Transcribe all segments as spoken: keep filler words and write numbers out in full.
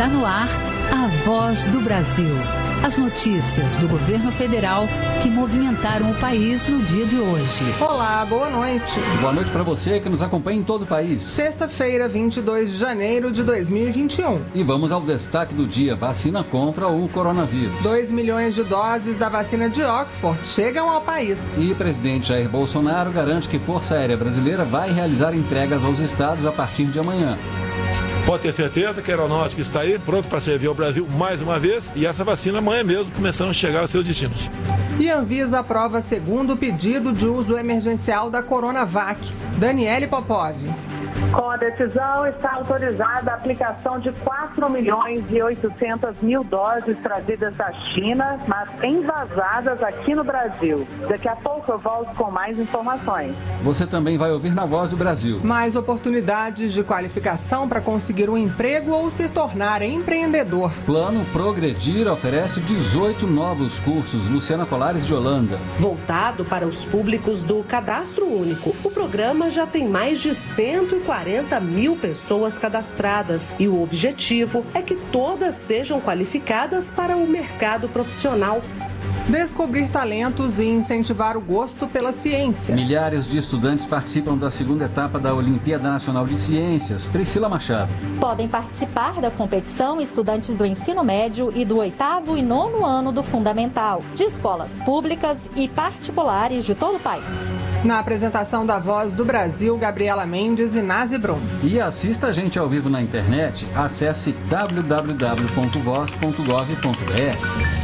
Está no ar a Voz do Brasil. As notícias do governo federal que movimentaram o país no dia de hoje. Olá, boa noite. Boa noite para você que nos acompanha em todo o país. Sexta-feira, vinte e dois de janeiro de dois mil e vinte e um. E vamos ao destaque do dia: vacina contra o coronavírus. dois milhões de doses da vacina de Oxford chegam ao país. E o presidente Jair Bolsonaro garante que Força Aérea Brasileira vai realizar entregas aos estados a partir de amanhã. Pode ter certeza que a aeronáutica está aí, pronto para servir ao Brasil mais uma vez, e essa vacina amanhã mesmo começando a chegar aos seus destinos. E a Anvisa aprova segundo pedido de uso emergencial da Coronavac. Daniele Popov. Com a decisão, está autorizada a aplicação de quatro milhões e oitocentas mil doses trazidas da China, mas envasadas aqui no Brasil. Daqui a pouco eu volto com mais informações. Você também vai ouvir na Voz do Brasil. Mais oportunidades de qualificação para conseguir um emprego ou se tornar empreendedor. Plano Progredir oferece dezoito novos cursos. Luciana Colares de Holanda. Voltado para os públicos do Cadastro Único, o programa já tem mais de cento e quarenta mil pessoas cadastradas e o objetivo é que todas sejam qualificadas para o mercado profissional. Descobrir talentos e incentivar o gosto pela ciência. Milhares de estudantes participam da segunda etapa da Olimpíada Nacional de Ciências. Priscila Machado. Podem participar da competição estudantes do ensino médio e do oitavo e nono ano do fundamental, de escolas públicas e particulares de todo o país. Na apresentação da Voz do Brasil, Gabriela Mendes e Nazi Brum. E assista a gente ao vivo na internet. Acesse w w w ponto voz ponto gov ponto b r.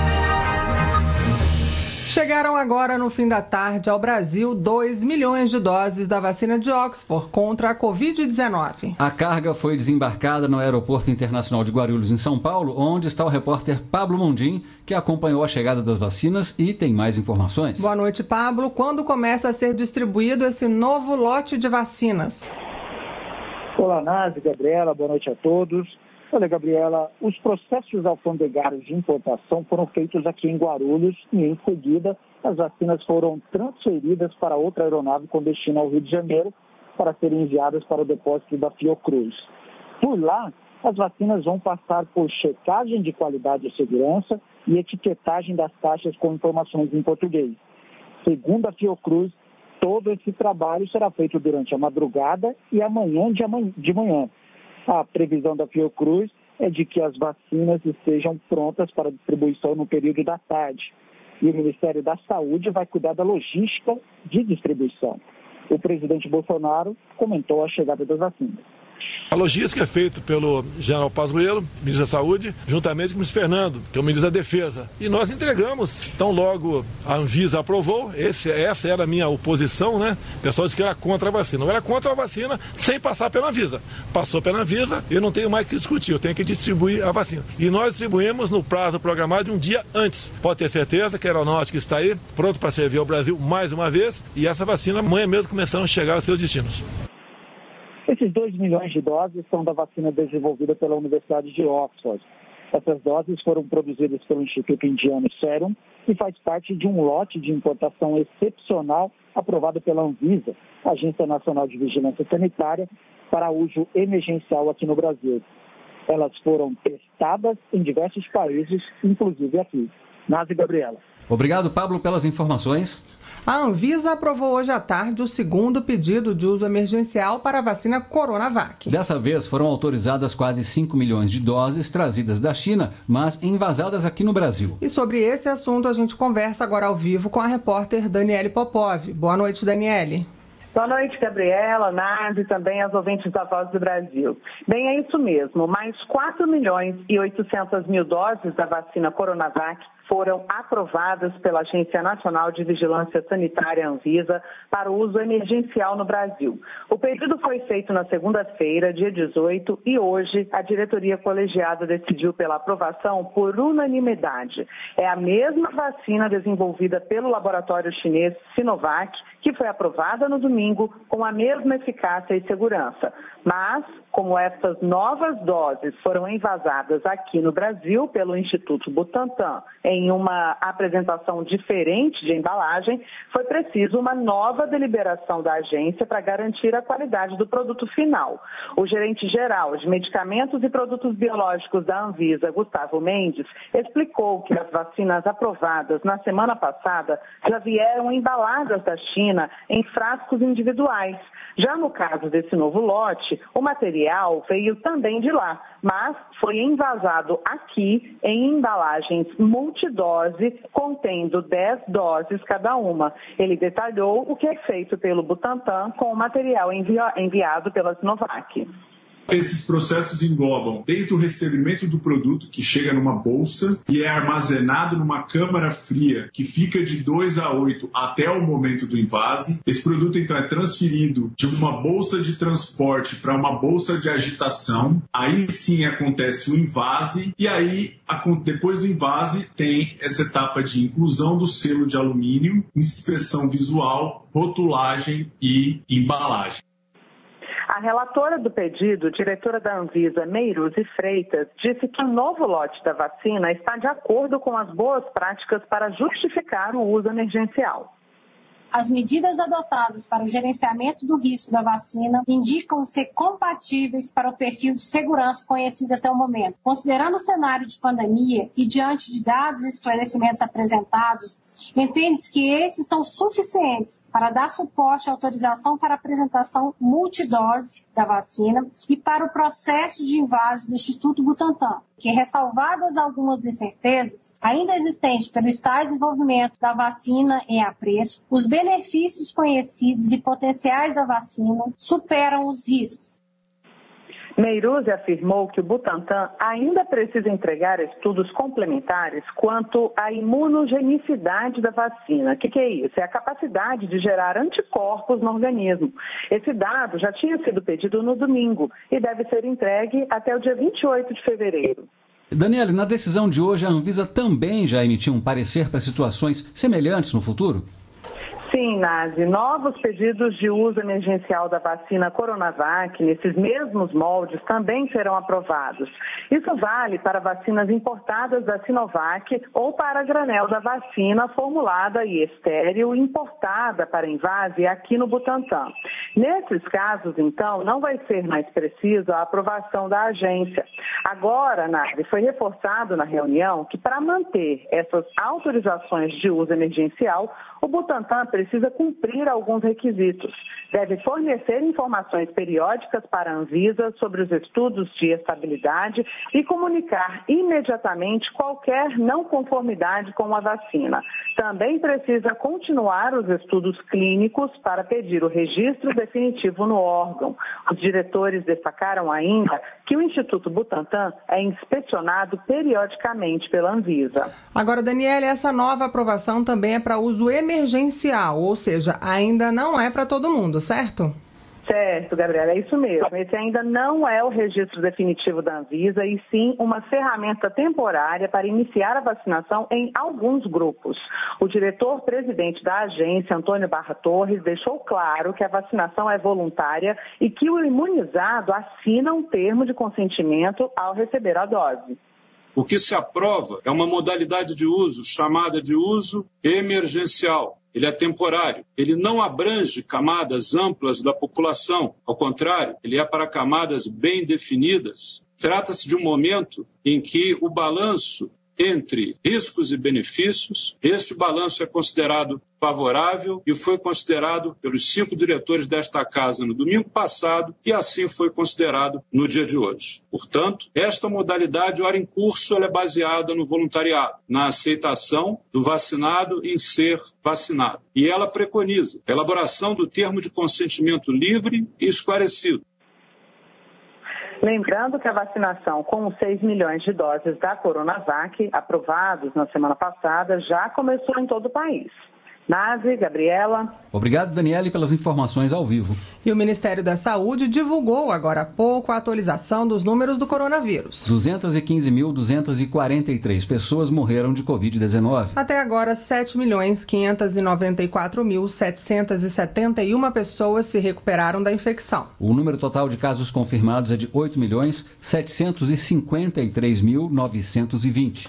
Chegaram agora no fim da tarde ao Brasil dois milhões de doses da vacina de Oxford contra a covid dezenove. A carga foi desembarcada no Aeroporto Internacional de Guarulhos, em São Paulo, onde está o repórter Pablo Mundim, que acompanhou a chegada das vacinas e tem mais informações. Boa noite, Pablo. Quando começa a ser distribuído esse novo lote de vacinas? Olá, Nazi, Gabriela, boa noite a todos. Olha, Gabriela, os processos alfandegários de importação foram feitos aqui em Guarulhos e, em seguida, as vacinas foram transferidas para outra aeronave com destino ao Rio de Janeiro para serem enviadas para o depósito da Fiocruz. Por lá, as vacinas vão passar por checagem de qualidade e segurança e etiquetagem das caixas com informações em português. Segundo a Fiocruz, todo esse trabalho será feito durante a madrugada e amanhã de manhã. A previsão da Fiocruz é de que as vacinas estejam prontas para distribuição no período da tarde. E o Ministério da Saúde vai cuidar da logística de distribuição. O presidente Bolsonaro comentou a chegada das vacinas. A logística é feita pelo general Pazuello, ministro da Saúde, juntamente com o ministro Fernando, que é o ministro da Defesa. E nós entregamos. Então, logo a Anvisa aprovou, esse, essa era a minha oposição, né? O pessoal disse que era contra a vacina. Eu era contra a vacina sem passar pela Anvisa. Passou pela Anvisa, eu não tenho mais que discutir, eu tenho que distribuir a vacina. E nós distribuímos no prazo programado de um dia antes. Pode ter certeza que a aeronáutica está aí, pronto para servir ao Brasil mais uma vez, e essa vacina amanhã mesmo começando a chegar aos seus destinos. Esses dois milhões de doses são da vacina desenvolvida pela Universidade de Oxford. Essas doses foram produzidas pelo Instituto Indiano Serum e faz parte de um lote de importação excepcional aprovado pela Anvisa, Agência Nacional de Vigilância Sanitária, para uso emergencial aqui no Brasil. Elas foram testadas em diversos países, inclusive aqui. Nazi Gabriela. Obrigado, Pablo, pelas informações. A Anvisa aprovou hoje à tarde o segundo pedido de uso emergencial para a vacina Coronavac. Dessa vez foram autorizadas quase cinco milhões de doses trazidas da China, mas envasadas aqui no Brasil. E sobre esse assunto a gente conversa agora ao vivo com a repórter Daniele Popov. Boa noite, Daniele. Boa noite, Gabriela, Nazi e também aos ouvintes da Voz do Brasil. Bem, é isso mesmo. Mais quatro milhões e oitocentas mil doses da vacina Coronavac foram aprovadas pela Agência Nacional de Vigilância Sanitária, Anvisa, para o uso emergencial no Brasil. O pedido foi feito na segunda-feira, dia dezoito, e hoje a diretoria colegiada decidiu pela aprovação por unanimidade. É a mesma vacina desenvolvida pelo laboratório chinês Sinovac, que foi aprovada no domingo com a mesma eficácia e segurança, mas Como essas novas doses foram envasadas aqui no Brasil pelo Instituto Butantan em uma apresentação diferente de embalagem, foi preciso uma nova deliberação da agência para garantir a qualidade do produto final. O gerente geral de Medicamentos e Produtos Biológicos da Anvisa, Gustavo Mendes, explicou que as vacinas aprovadas na semana passada já vieram embaladas da China em frascos individuais. Já no caso desse novo lote, o material veio também de lá, mas foi envasado aqui em embalagens multidose, contendo dez doses cada uma. Ele detalhou o que é feito pelo Butantan com o material envi- enviado pela Sinovac. Esses processos englobam desde o recebimento do produto, que chega numa bolsa e é armazenado numa câmara fria, que fica de dois a oito até o momento do invase. Esse produto então é transferido de uma bolsa de transporte para uma bolsa de agitação. Aí sim acontece o invase e aí, depois do invase, tem essa etapa de inclusão do selo de alumínio, inspeção visual, rotulagem e embalagem. A relatora do pedido, diretora da Anvisa, Meiruzzi Freitas, disse que o novo lote da vacina está de acordo com as boas práticas para justificar o uso emergencial. As medidas adotadas para o gerenciamento do risco da vacina indicam ser compatíveis para o perfil de segurança conhecido até o momento. Considerando o cenário de pandemia e diante de dados e esclarecimentos apresentados, entende-se que esses são suficientes para dar suporte à autorização para apresentação multidose da vacina e para o processo de invase do Instituto Butantan, que, ressalvadas algumas incertezas ainda existentes pelo estágio de desenvolvimento da vacina em apreço, os benefícios conhecidos e potenciais da vacina superam os riscos. Meiruzzi afirmou que o Butantan ainda precisa entregar estudos complementares quanto à imunogenicidade da vacina. O que, que é isso? É a capacidade de gerar anticorpos no organismo. Esse dado já tinha sido pedido no domingo e deve ser entregue até o dia vinte e oito de fevereiro. Daniele, na decisão de hoje, a Anvisa também já emitiu um parecer para situações semelhantes no futuro? Sim, Nazi. Novos pedidos de uso emergencial da vacina Coronavac, nesses mesmos moldes, também serão aprovados. Isso vale para vacinas importadas da Sinovac ou para a granel da vacina formulada e estéril importada para invase aqui no Butantan. Nesses casos, então, não vai ser mais preciso a aprovação da agência. Agora, Nazi, foi reforçado na reunião que para manter essas autorizações de uso emergencial, o Butantan precisa cumprir alguns requisitos. Deve fornecer informações periódicas para a Anvisa sobre os estudos de estabilidade e comunicar imediatamente qualquer não conformidade com a vacina. Também precisa continuar os estudos clínicos para pedir o registro definitivo no órgão. Os diretores destacaram ainda que o Instituto Butantan é inspecionado periodicamente pela Anvisa. Agora, Daniele, essa nova aprovação também é para uso emergencial, ou seja, ainda não é para todo mundo, certo? Certo, Gabriela, é isso mesmo. Esse ainda não é o registro definitivo da Anvisa e sim uma ferramenta temporária para iniciar a vacinação em alguns grupos. O diretor-presidente da agência, Antônio Barra Torres, deixou claro que a vacinação é voluntária e que o imunizado assina um termo de consentimento ao receber a dose. O que se aprova é uma modalidade de uso chamada de uso emergencial. Ele é temporário, ele não abrange camadas amplas da população, ao contrário, ele é para camadas bem definidas. Trata-se de um momento em que o balanço entre riscos e benefícios, este balanço é considerado favorável e foi considerado pelos cinco diretores desta casa no domingo passado e assim foi considerado no dia de hoje. Portanto, esta modalidade, ora em curso, ela é baseada no voluntariado, na aceitação do vacinado em ser vacinado. E ela preconiza a elaboração do termo de consentimento livre e esclarecido. Lembrando que a vacinação com os seis milhões de doses da Coronavac, aprovados na semana passada, já começou em todo o país. Nazi, Gabriela. Obrigado, Daniele, pelas informações ao vivo. E o Ministério da Saúde divulgou agora há pouco a atualização dos números do coronavírus. duzentas e quinze mil, duzentas e quarenta e três pessoas morreram de covid dezenove. Até agora, sete milhões, quinhentas e noventa e quatro mil, setecentas e setenta e uma pessoas se recuperaram da infecção. O número total de casos confirmados é de oito milhões, setecentos e cinquenta e três mil, novecentos e vinte.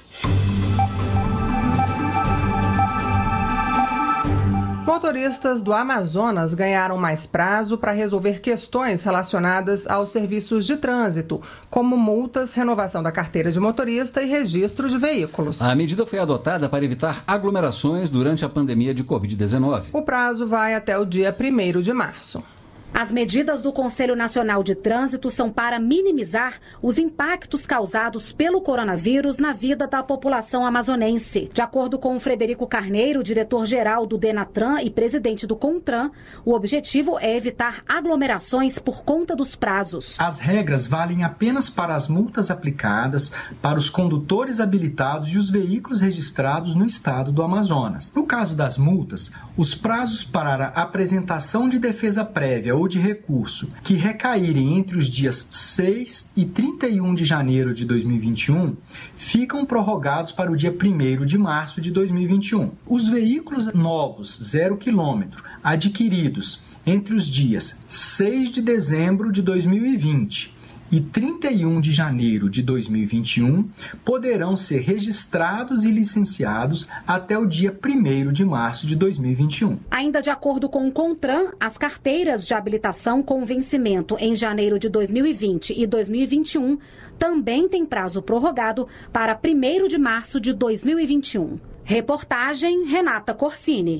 Motoristas do Amazonas ganharam mais prazo para resolver questões relacionadas aos serviços de trânsito, como multas, renovação da carteira de motorista e registro de veículos. A medida foi adotada para evitar aglomerações durante a pandemia de covid dezenove. O prazo vai até o dia primeiro de março. As medidas do Conselho Nacional de Trânsito são para minimizar os impactos causados pelo coronavírus na vida da população amazonense. De acordo com o Frederico Carneiro, diretor-geral do Denatran e presidente do CONTRAN, o objetivo é evitar aglomerações por conta dos prazos. As regras valem apenas para as multas aplicadas para os condutores habilitados e os veículos registrados no estado do Amazonas. No caso das multas, os prazos para a apresentação de defesa prévia ou de recurso que recaírem entre os dias seis e trinta e um de janeiro de dois mil e vinte e um ficam prorrogados para o dia primeiro de março de dois mil e vinte e um. Os veículos novos zero quilômetro adquiridos entre os dias seis de dezembro de dois mil e vinte e trinta e um de janeiro de dois mil e vinte e um poderão ser registrados e licenciados até o dia primeiro de março de dois mil e vinte e um. Ainda de acordo com o CONTRAN, as carteiras de habilitação com vencimento em janeiro de dois mil e vinte e dois mil e vinte e um também têm prazo prorrogado para primeiro de março de dois mil e vinte e um. Reportagem Renata Corsini.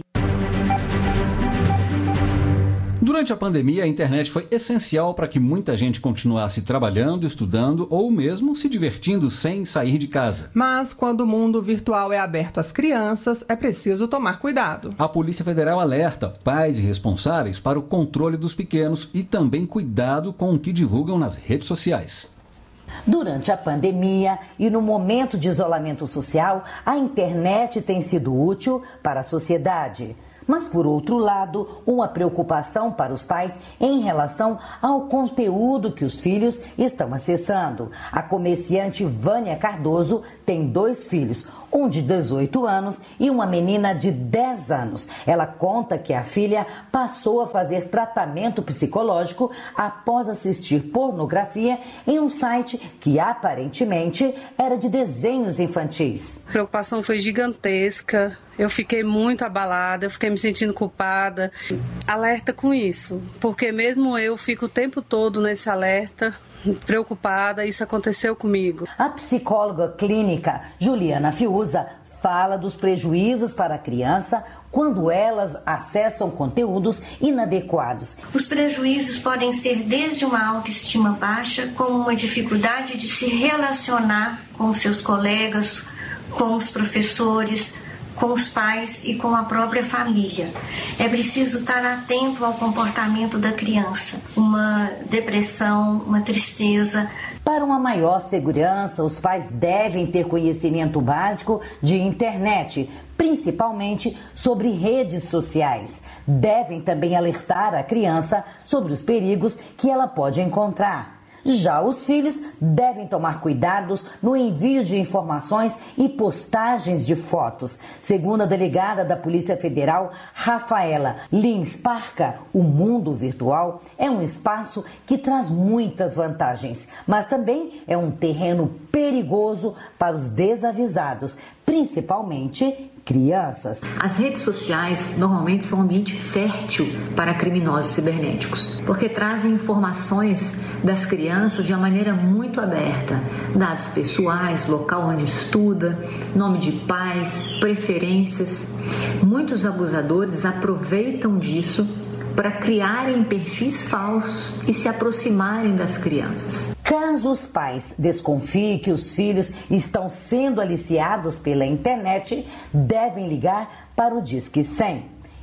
Durante a pandemia, a internet foi essencial para que muita gente continuasse trabalhando, estudando ou mesmo se divertindo sem sair de casa. Mas quando o mundo virtual é aberto às crianças, é preciso tomar cuidado. A Polícia Federal alerta pais e responsáveis para o controle dos pequenos e também cuidado com o que divulgam nas redes sociais. Durante a pandemia e no momento de isolamento social, a internet tem sido útil para a sociedade. Mas, por outro lado, uma preocupação para os pais em relação ao conteúdo que os filhos estão acessando. A comerciante Vânia Cardoso tem dois filhos, um de dezoito anos e uma menina de dez anos. Ela conta que a filha passou a fazer tratamento psicológico após assistir pornografia em um site que aparentemente era de desenhos infantis. A preocupação foi gigantesca. Eu fiquei muito abalada, eu fiquei me sentindo culpada. Alerta com isso, porque mesmo eu fico o tempo todo nesse alerta, preocupada, isso aconteceu comigo. A psicóloga clínica Juliana Fiuza fala dos prejuízos para a criança quando elas acessam conteúdos inadequados. Os prejuízos podem ser desde uma autoestima baixa, como uma dificuldade de se relacionar com seus colegas, com os professores, com os pais e com a própria família. É preciso estar atento ao comportamento da criança. Uma depressão, uma tristeza. Para uma maior segurança, os pais devem ter conhecimento básico de internet, principalmente sobre redes sociais. Devem também alertar a criança sobre os perigos que ela pode encontrar. Já os filhos devem tomar cuidados no envio de informações e postagens de fotos. Segundo a delegada da Polícia Federal, Rafaela Lins Parca, o mundo virtual é um espaço que traz muitas vantagens, mas também é um terreno perigoso para os desavisados, principalmente crianças. As redes sociais normalmente são um ambiente fértil para criminosos cibernéticos, porque trazem informações das crianças de uma maneira muito aberta, dados pessoais, local onde estuda, nome de pais, preferências. Muitos abusadores aproveitam disso para criarem perfis falsos e se aproximarem das crianças. Caso os pais desconfiem que os filhos estão sendo aliciados pela internet, devem ligar para o Disque cem.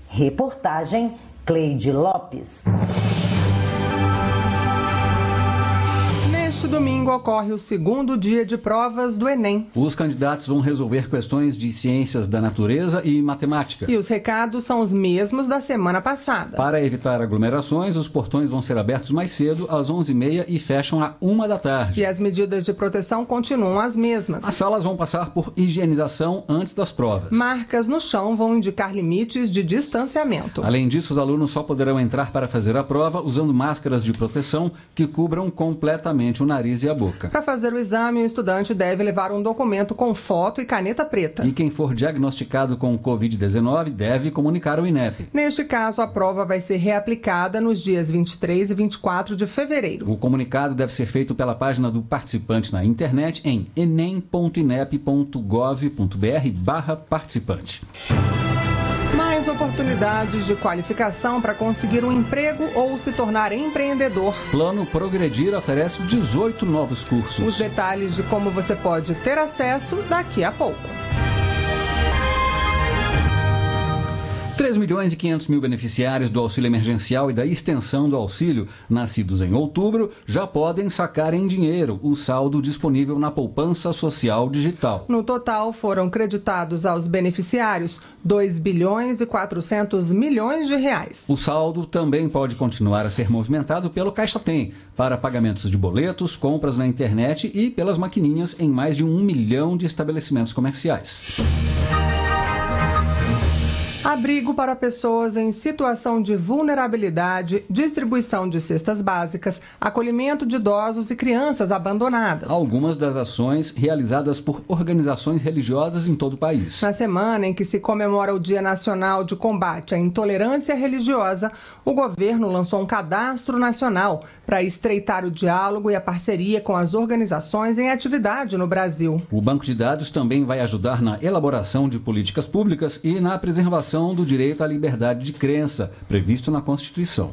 Reportagem Cleide Lopes. Neste Neste domingo ocorre o segundo dia de provas do Enem. Os candidatos vão resolver questões de ciências da natureza e matemática. E os recados são os mesmos da semana passada. Para evitar aglomerações, os portões vão ser abertos mais cedo, às onze e meia, e fecham à uma da tarde. E as medidas de proteção continuam as mesmas. As salas vão passar por higienização antes das provas. Marcas no chão vão indicar limites de distanciamento. Além disso, os alunos só poderão entrar para fazer a prova usando máscaras de proteção que cubram completamente o nariz e a boca. Para fazer o exame, o estudante deve levar um documento com foto e caneta preta. E quem for diagnosticado com covid dezenove deve comunicar ao INEP. Neste caso, a prova vai ser reaplicada nos dias vinte e três e vinte e quatro de fevereiro. O comunicado deve ser feito pela página do participante na internet em enem ponto inep ponto gov ponto br barra participante. Mais oportunidades de qualificação para conseguir um emprego ou se tornar empreendedor. Plano Progredir oferece dezoito novos cursos. Os detalhes de como você pode ter acesso daqui a pouco. três milhões e quinhentos mil beneficiários do auxílio emergencial e da extensão do auxílio, nascidos em outubro, já podem sacar em dinheiro o saldo disponível na poupança social digital. No total, foram creditados aos beneficiários dois bilhões e quatrocentos milhões de reais. O saldo também pode continuar a ser movimentado pelo Caixa Tem, para pagamentos de boletos, compras na internet e pelas maquininhas em mais de um milhão de estabelecimentos comerciais. Abrigo para pessoas em situação de vulnerabilidade, distribuição de cestas básicas, acolhimento de idosos e crianças abandonadas. Algumas das ações realizadas por organizações religiosas em todo o país. Na semana em que se comemora o Dia Nacional de Combate à Intolerância Religiosa, o governo lançou um cadastro nacional para estreitar o diálogo e a parceria com as organizações em atividade no Brasil. O banco de dados também vai ajudar na elaboração de políticas públicas e na preservação do direito à liberdade de crença, previsto na Constituição.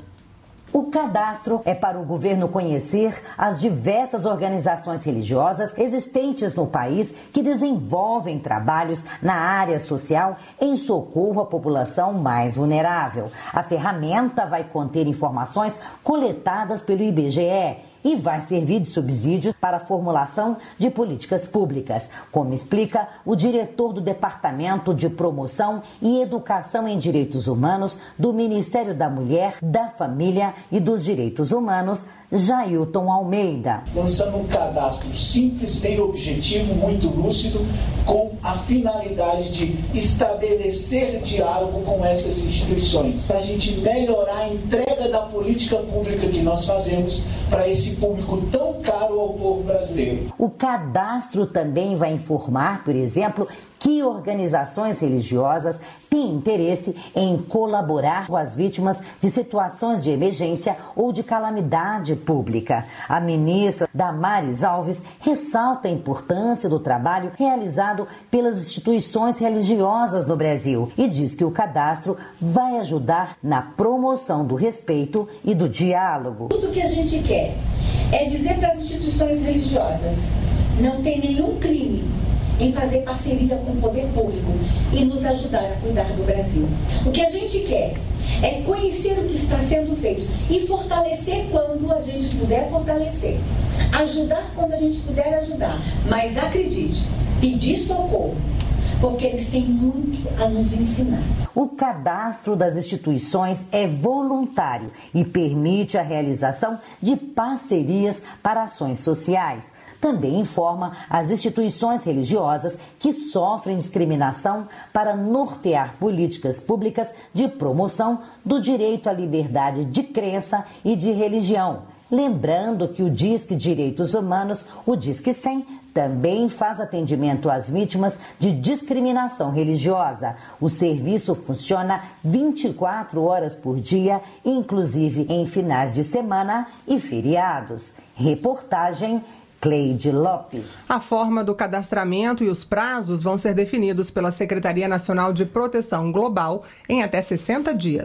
O cadastro é para o governo conhecer as diversas organizações religiosas existentes no país que desenvolvem trabalhos na área social em socorro à população mais vulnerável. A ferramenta vai conter informações coletadas pelo I B G E e vai servir de subsídios para a formulação de políticas públicas, como explica o diretor do Departamento de Promoção e Educação em Direitos Humanos do Ministério da Mulher, da Família e dos Direitos Humanos, Jailton Almeida. Lançando um cadastro simples, bem objetivo, muito lúcido, com a finalidade de estabelecer diálogo com essas instituições, para a gente melhorar a entrega da política pública que nós fazemos para esse público tão caro ao povo brasileiro. O cadastro também vai informar, por exemplo, que organizações religiosas têm interesse em colaborar com as vítimas de situações de emergência ou de calamidade pública. A ministra Damares Alves ressalta a importância do trabalho realizado pelas instituições religiosas no Brasil e diz que o cadastro vai ajudar na promoção do respeito e do diálogo. Tudo que a gente quer é dizer para as instituições religiosas: não tem nenhum crime em fazer parceria com o poder público e nos ajudar a cuidar do Brasil. O que a gente quer é conhecer o que está sendo feito e fortalecer quando a gente puder fortalecer. Ajudar quando a gente puder ajudar. Mas acredite, pedir socorro, porque eles têm muito a nos ensinar. O cadastro das instituições é voluntário e permite a realização de parcerias para ações sociais. Também informa as instituições religiosas que sofrem discriminação para nortear políticas públicas de promoção do direito à liberdade de crença e de religião. Lembrando que o Disque Direitos Humanos, o Disque cem, também faz atendimento às vítimas de discriminação religiosa. O serviço funciona vinte e quatro horas por dia, inclusive em finais de semana e feriados. Reportagem Cleide Lopes. A forma do cadastramento e os prazos vão ser definidos pela Secretaria Nacional de Proteção Global em até sessenta dias.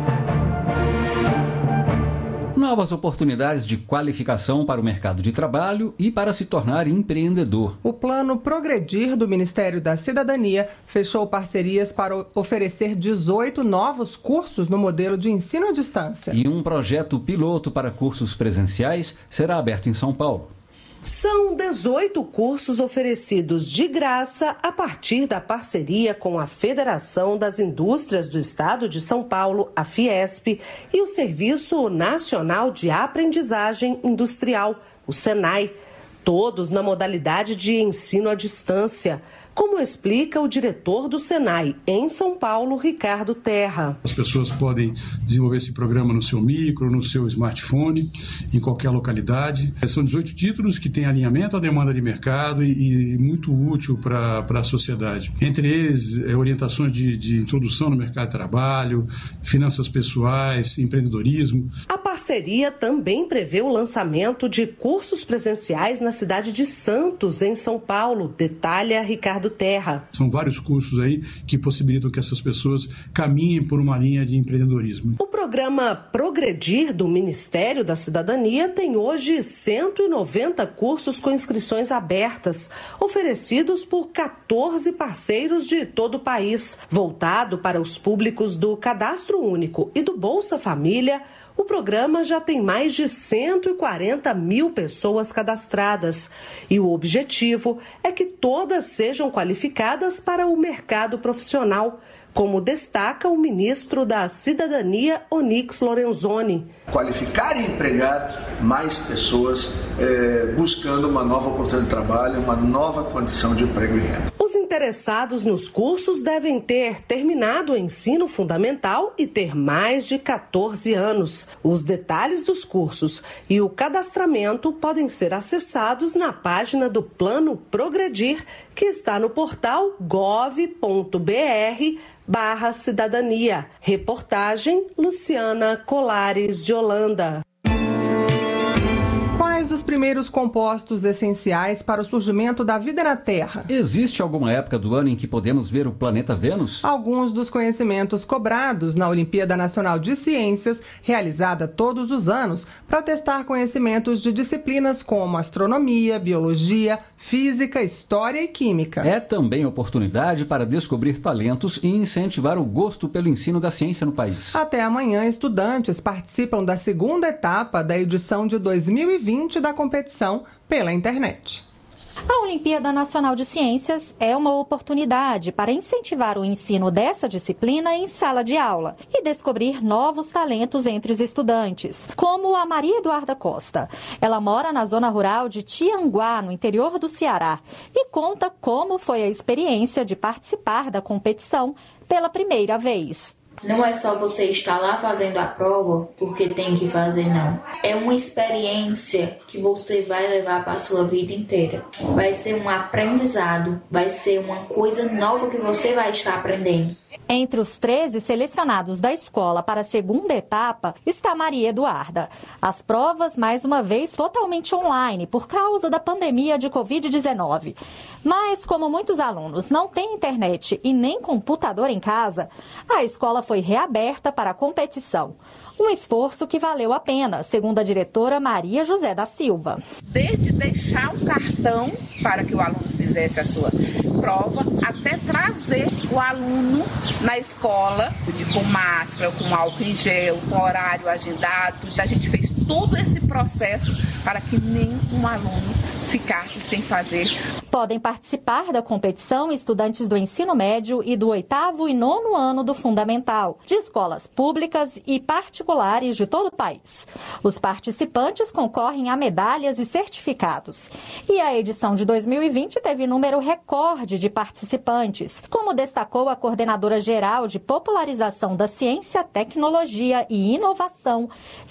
Novas oportunidades de qualificação para o mercado de trabalho e para se tornar empreendedor. O Plano Progredir do Ministério da Cidadania fechou parcerias para oferecer dezoito novos cursos no modelo de ensino à distância. E um projeto piloto para cursos presenciais será aberto em São Paulo. São dezoito cursos oferecidos de graça a partir da parceria com a Federação das Indústrias do Estado de São Paulo, a Fiesp, e o Serviço Nacional de Aprendizagem Industrial, o SENAI, todos na modalidade de ensino à distância, como explica o diretor do SENAI em São Paulo, Ricardo Terra. As pessoas podem desenvolver esse programa no seu micro, no seu smartphone, em qualquer localidade. São dezoito títulos que têm alinhamento à demanda de mercado e, e muito útil para a sociedade. Entre eles, é, orientações de, de introdução no mercado de trabalho, finanças pessoais, empreendedorismo. A parceria também prevê o lançamento de cursos presenciais na cidade de Santos, em São Paulo, detalha Ricardo Terra. São vários cursos aí que possibilitam que essas pessoas caminhem por uma linha de empreendedorismo. O programa Progredir do Ministério da Cidadania tem hoje cento e noventa cursos com inscrições abertas, oferecidos por quatorze parceiros de todo o país. Voltado para os públicos do Cadastro Único e do Bolsa Família, o programa já tem mais de cento e quarenta mil pessoas cadastradas e o objetivo é que todas sejam qualificadas para o mercado profissional, como destaca o ministro da Cidadania, Onyx Lorenzoni. Qualificar e empregar mais pessoas eh, buscando uma nova oportunidade de trabalho, uma nova condição de emprego e renda. Os interessados nos cursos devem ter terminado o ensino fundamental e ter mais de quatorze anos. Os detalhes dos cursos e o cadastramento podem ser acessados na página do Plano Progredir, que está no portal gov ponto br barra cidadania. Reportagem Luciana Colares de Holanda. Quais os primeiros compostos essenciais para o surgimento da vida na Terra? Existe alguma época do ano em que podemos ver o planeta Vênus? Alguns dos conhecimentos cobrados na Olimpíada Nacional de Ciências, realizada todos os anos, para testar conhecimentos de disciplinas como astronomia, biologia, física, história e química. É também oportunidade para descobrir talentos e incentivar o gosto pelo ensino da ciência no país. Até amanhã, estudantes participam da segunda etapa da edição de dois mil e vinte da competição pela internet. A Olimpíada Nacional de Ciências é uma oportunidade para incentivar o ensino dessa disciplina em sala de aula e descobrir novos talentos entre os estudantes, como a Maria Eduarda Costa. Ela mora na zona rural de Tianguá, no interior do Ceará, e conta como foi a experiência de participar da competição pela primeira vez. Não é só você estar lá fazendo a prova porque tem que fazer, não. É uma experiência que você vai levar para a sua vida inteira. Vai ser um aprendizado, vai ser uma coisa nova que você vai estar aprendendo. Entre os treze selecionados da escola para a segunda etapa está Maria Eduarda. As provas, mais uma vez, totalmente online por causa da pandemia de covid dezenove. Mas, como muitos alunos não têm internet e nem computador em casa, a escola foi reaberta para a competição. Um esforço que valeu a pena, segundo a diretora Maria José da Silva. Desde deixar um cartão para que o aluno fizesse a sua prova, até trazer o aluno na escola, com máscara, com álcool em gel, com horário agendado. A gente fez todo esse processo para que nenhum aluno ficasse sem fazer. Podem participar da competição estudantes do ensino médio e do oitavo e nono ano do fundamental, de escolas públicas e particulares de todo o país. Os participantes concorrem a medalhas e certificados. E a edição de dois mil e vinte teve número recorde de participantes, como destacou a coordenadora geral de popularização da ciência, tecnologia e inovação,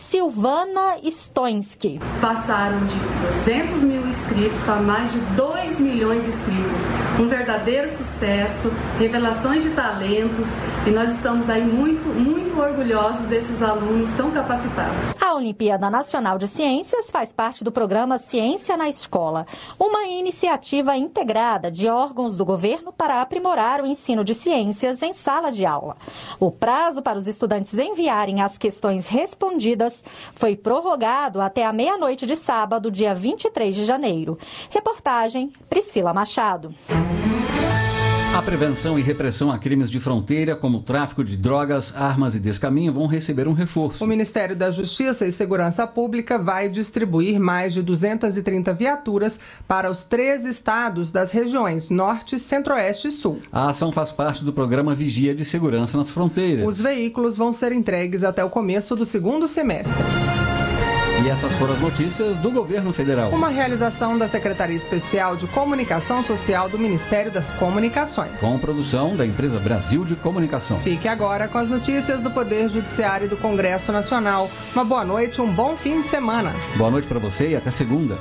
Silvana Stoinski. Passaram de duzentos mil inscritos para mais de dois milhões de inscritos. Um verdadeiro sucesso, revelações de talentos, e nós estamos aí muito, muito orgulhosos desses alunos tão capacitados. A Olimpíada Nacional de Ciências faz parte do programa Ciência na Escola, uma iniciativa integrada de órgãos do governo para aprimorar o ensino de ciências em sala de aula. O prazo para os estudantes enviarem as questões respondidas foi prorrogado até a meia-noite de sábado, dia vinte e três de janeiro. Reportagem Priscila Machado. A prevenção e repressão a crimes de fronteira, como tráfico de drogas, armas e descaminho, vão receber um reforço. O Ministério da Justiça e Segurança Pública vai distribuir mais de duzentas e trinta viaturas para os três estados das regiões Norte, Centro-Oeste e Sul. A ação faz parte do programa Vigia de Segurança nas Fronteiras. Os veículos vão ser entregues até o começo do segundo semestre. E essas foram as notícias do governo federal. Uma realização da Secretaria Especial de Comunicação Social do Ministério das Comunicações. Com produção da empresa Brasil de Comunicação. Fique agora com as notícias do Poder Judiciário e do Congresso Nacional. Uma boa noite, um bom fim de semana. Boa noite para você e até segunda.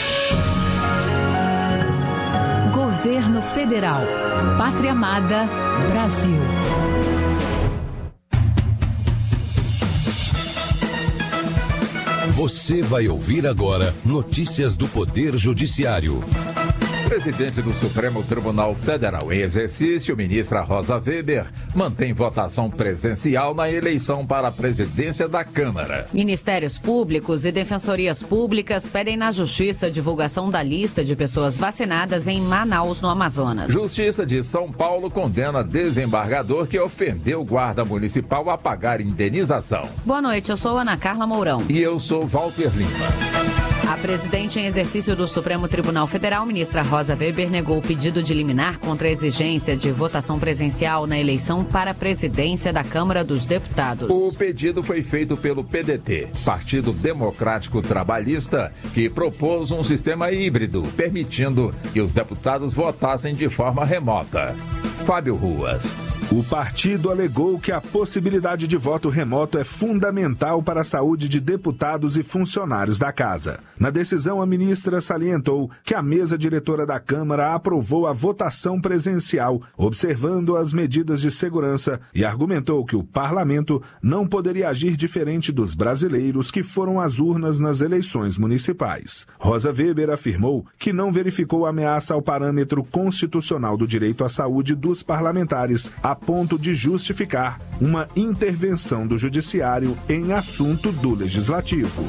Governo Federal. Pátria Amada, Brasil. Você vai ouvir agora notícias do Poder Judiciário. Presidente do Supremo Tribunal Federal em exercício, ministra Rosa Weber, mantém votação presencial na eleição para a presidência da Câmara. Ministérios públicos e defensorias públicas pedem na Justiça divulgação da lista de pessoas vacinadas em Manaus, no Amazonas. Justiça de São Paulo condena desembargador que ofendeu guarda municipal a pagar indenização. Boa noite, eu sou Ana Carla Mourão. E eu sou Walter Lima. A presidente em exercício do Supremo Tribunal Federal, ministra Rosa Weber, negou o pedido de liminar contra a exigência de votação presencial na eleição para a presidência da Câmara dos Deputados. O pedido foi feito pelo P D T, Partido Democrático Trabalhista, que propôs um sistema híbrido, permitindo que os deputados votassem de forma remota. Fábio Ruas. O partido alegou que a possibilidade de voto remoto é fundamental para a saúde de deputados e funcionários da casa. Na decisão, a ministra salientou que a mesa diretora da Câmara aprovou a votação presencial, observando as medidas de segurança, e argumentou que o parlamento não poderia agir diferente dos brasileiros que foram às urnas nas eleições municipais. Rosa Weber afirmou que não verificou ameaça ao parâmetro constitucional do direito à saúde dos parlamentares, a ponto de justificar uma intervenção do Judiciário em assunto do Legislativo.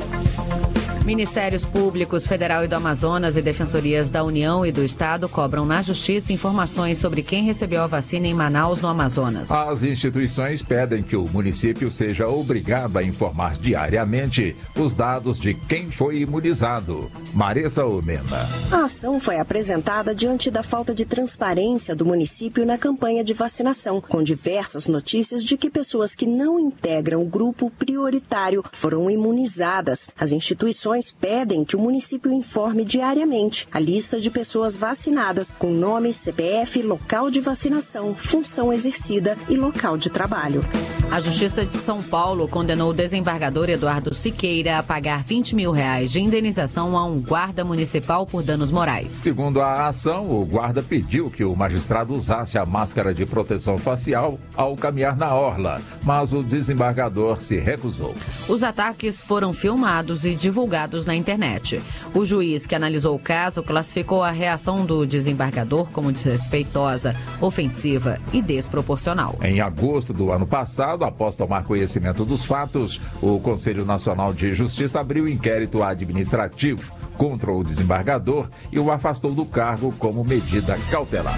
Ministérios Públicos Federal e do Amazonas e Defensorias da União e do Estado cobram na Justiça informações sobre quem recebeu a vacina em Manaus, no Amazonas. As instituições pedem que o município seja obrigado a informar diariamente os dados de quem foi imunizado. Maressa Omena. A ação foi apresentada diante da falta de transparência do município na campanha de vacinação, com diversas notícias de que pessoas que não integram o grupo prioritário foram imunizadas. As instituições pedem que o município informe diariamente a lista de pessoas vacinadas com nome, C P F, local de vacinação, função exercida e local de trabalho. A Justiça de São Paulo condenou o desembargador Eduardo Siqueira a pagar vinte mil reais de indenização a um guarda municipal por danos morais. Segundo a ação, o guarda pediu que o magistrado usasse a máscara de proteção facial ao caminhar na orla, mas o desembargador se recusou. Os ataques foram filmados e divulgados na internet. O juiz que analisou o caso classificou a reação do desembargador como desrespeitosa, ofensiva e desproporcional. Em agosto do ano passado, após tomar conhecimento dos fatos, o Conselho Nacional de Justiça abriu inquérito administrativo contra o desembargador e o afastou do cargo como medida cautelar.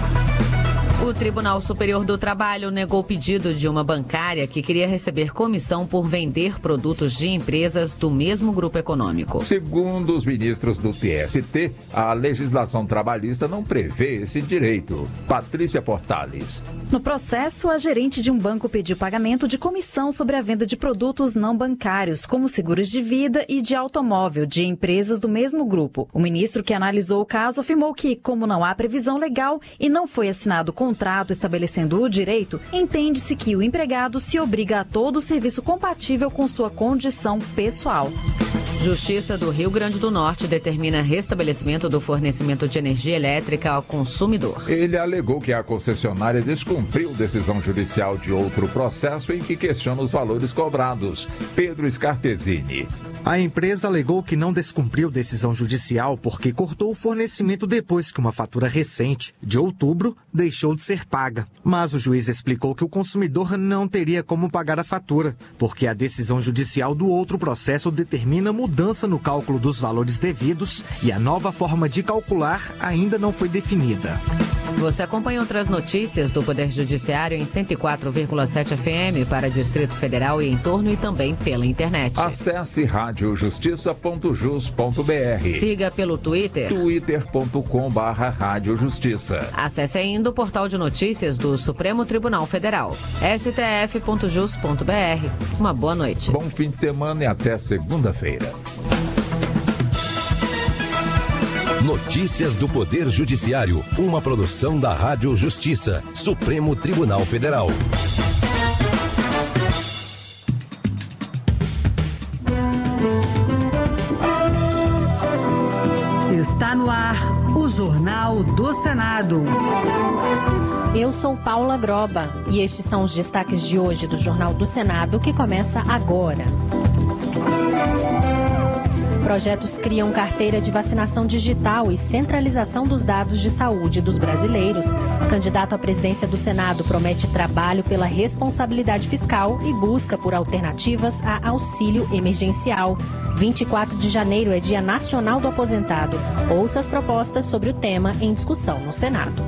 O Tribunal Superior do Trabalho negou o pedido de uma bancária que queria receber comissão por vender produtos de empresas do mesmo grupo econômico. Segundo os ministros do T S T, a legislação trabalhista não prevê esse direito. Patrícia Portales. No processo, a gerente de um banco pediu pagamento de comissão sobre a venda de produtos não bancários, como seguros de vida e de automóvel, de empresas do mesmo grupo. O ministro que analisou o caso afirmou que, como não há previsão legal e não foi assinado com contrato estabelecendo o direito, entende-se que o empregado se obriga a todo o serviço compatível com sua condição pessoal. Justiça do Rio Grande do Norte determina restabelecimento do fornecimento de energia elétrica ao consumidor. Ele alegou que a concessionária descumpriu decisão judicial de outro processo em que questiona os valores cobrados. Pedro Scartesini. A empresa alegou que não descumpriu decisão judicial porque cortou o fornecimento depois que uma fatura recente, de outubro, deixou de ser paga. Mas o juiz explicou que o consumidor não teria como pagar a fatura, porque a decisão judicial do outro processo determina mudança no cálculo dos valores devidos e a nova forma de calcular ainda não foi definida. Você acompanha outras notícias do Poder Judiciário em cento e quatro vírgula sete F M para Distrito Federal e entorno e também pela internet. Acesse rádio justiça ponto jus ponto br. Siga pelo Twitter. twitter ponto com barra rádio justiça. Acesse ainda o portal de notícias do Supremo Tribunal Federal. s t f ponto jus ponto br. Uma boa noite. Bom fim de semana e até segunda-feira. Notícias do Poder Judiciário, uma produção da Rádio Justiça, Supremo Tribunal Federal. Está no ar o Jornal do Senado. Eu sou Paula Groba e estes são os destaques de hoje do Jornal do Senado, que começa agora. Projetos criam carteira de vacinação digital e centralização dos dados de saúde dos brasileiros. Candidato à presidência do Senado promete trabalho pela responsabilidade fiscal e busca por alternativas a auxílio emergencial. vinte e quatro de janeiro é Dia Nacional do Aposentado. Ouça as propostas sobre o tema em discussão no Senado.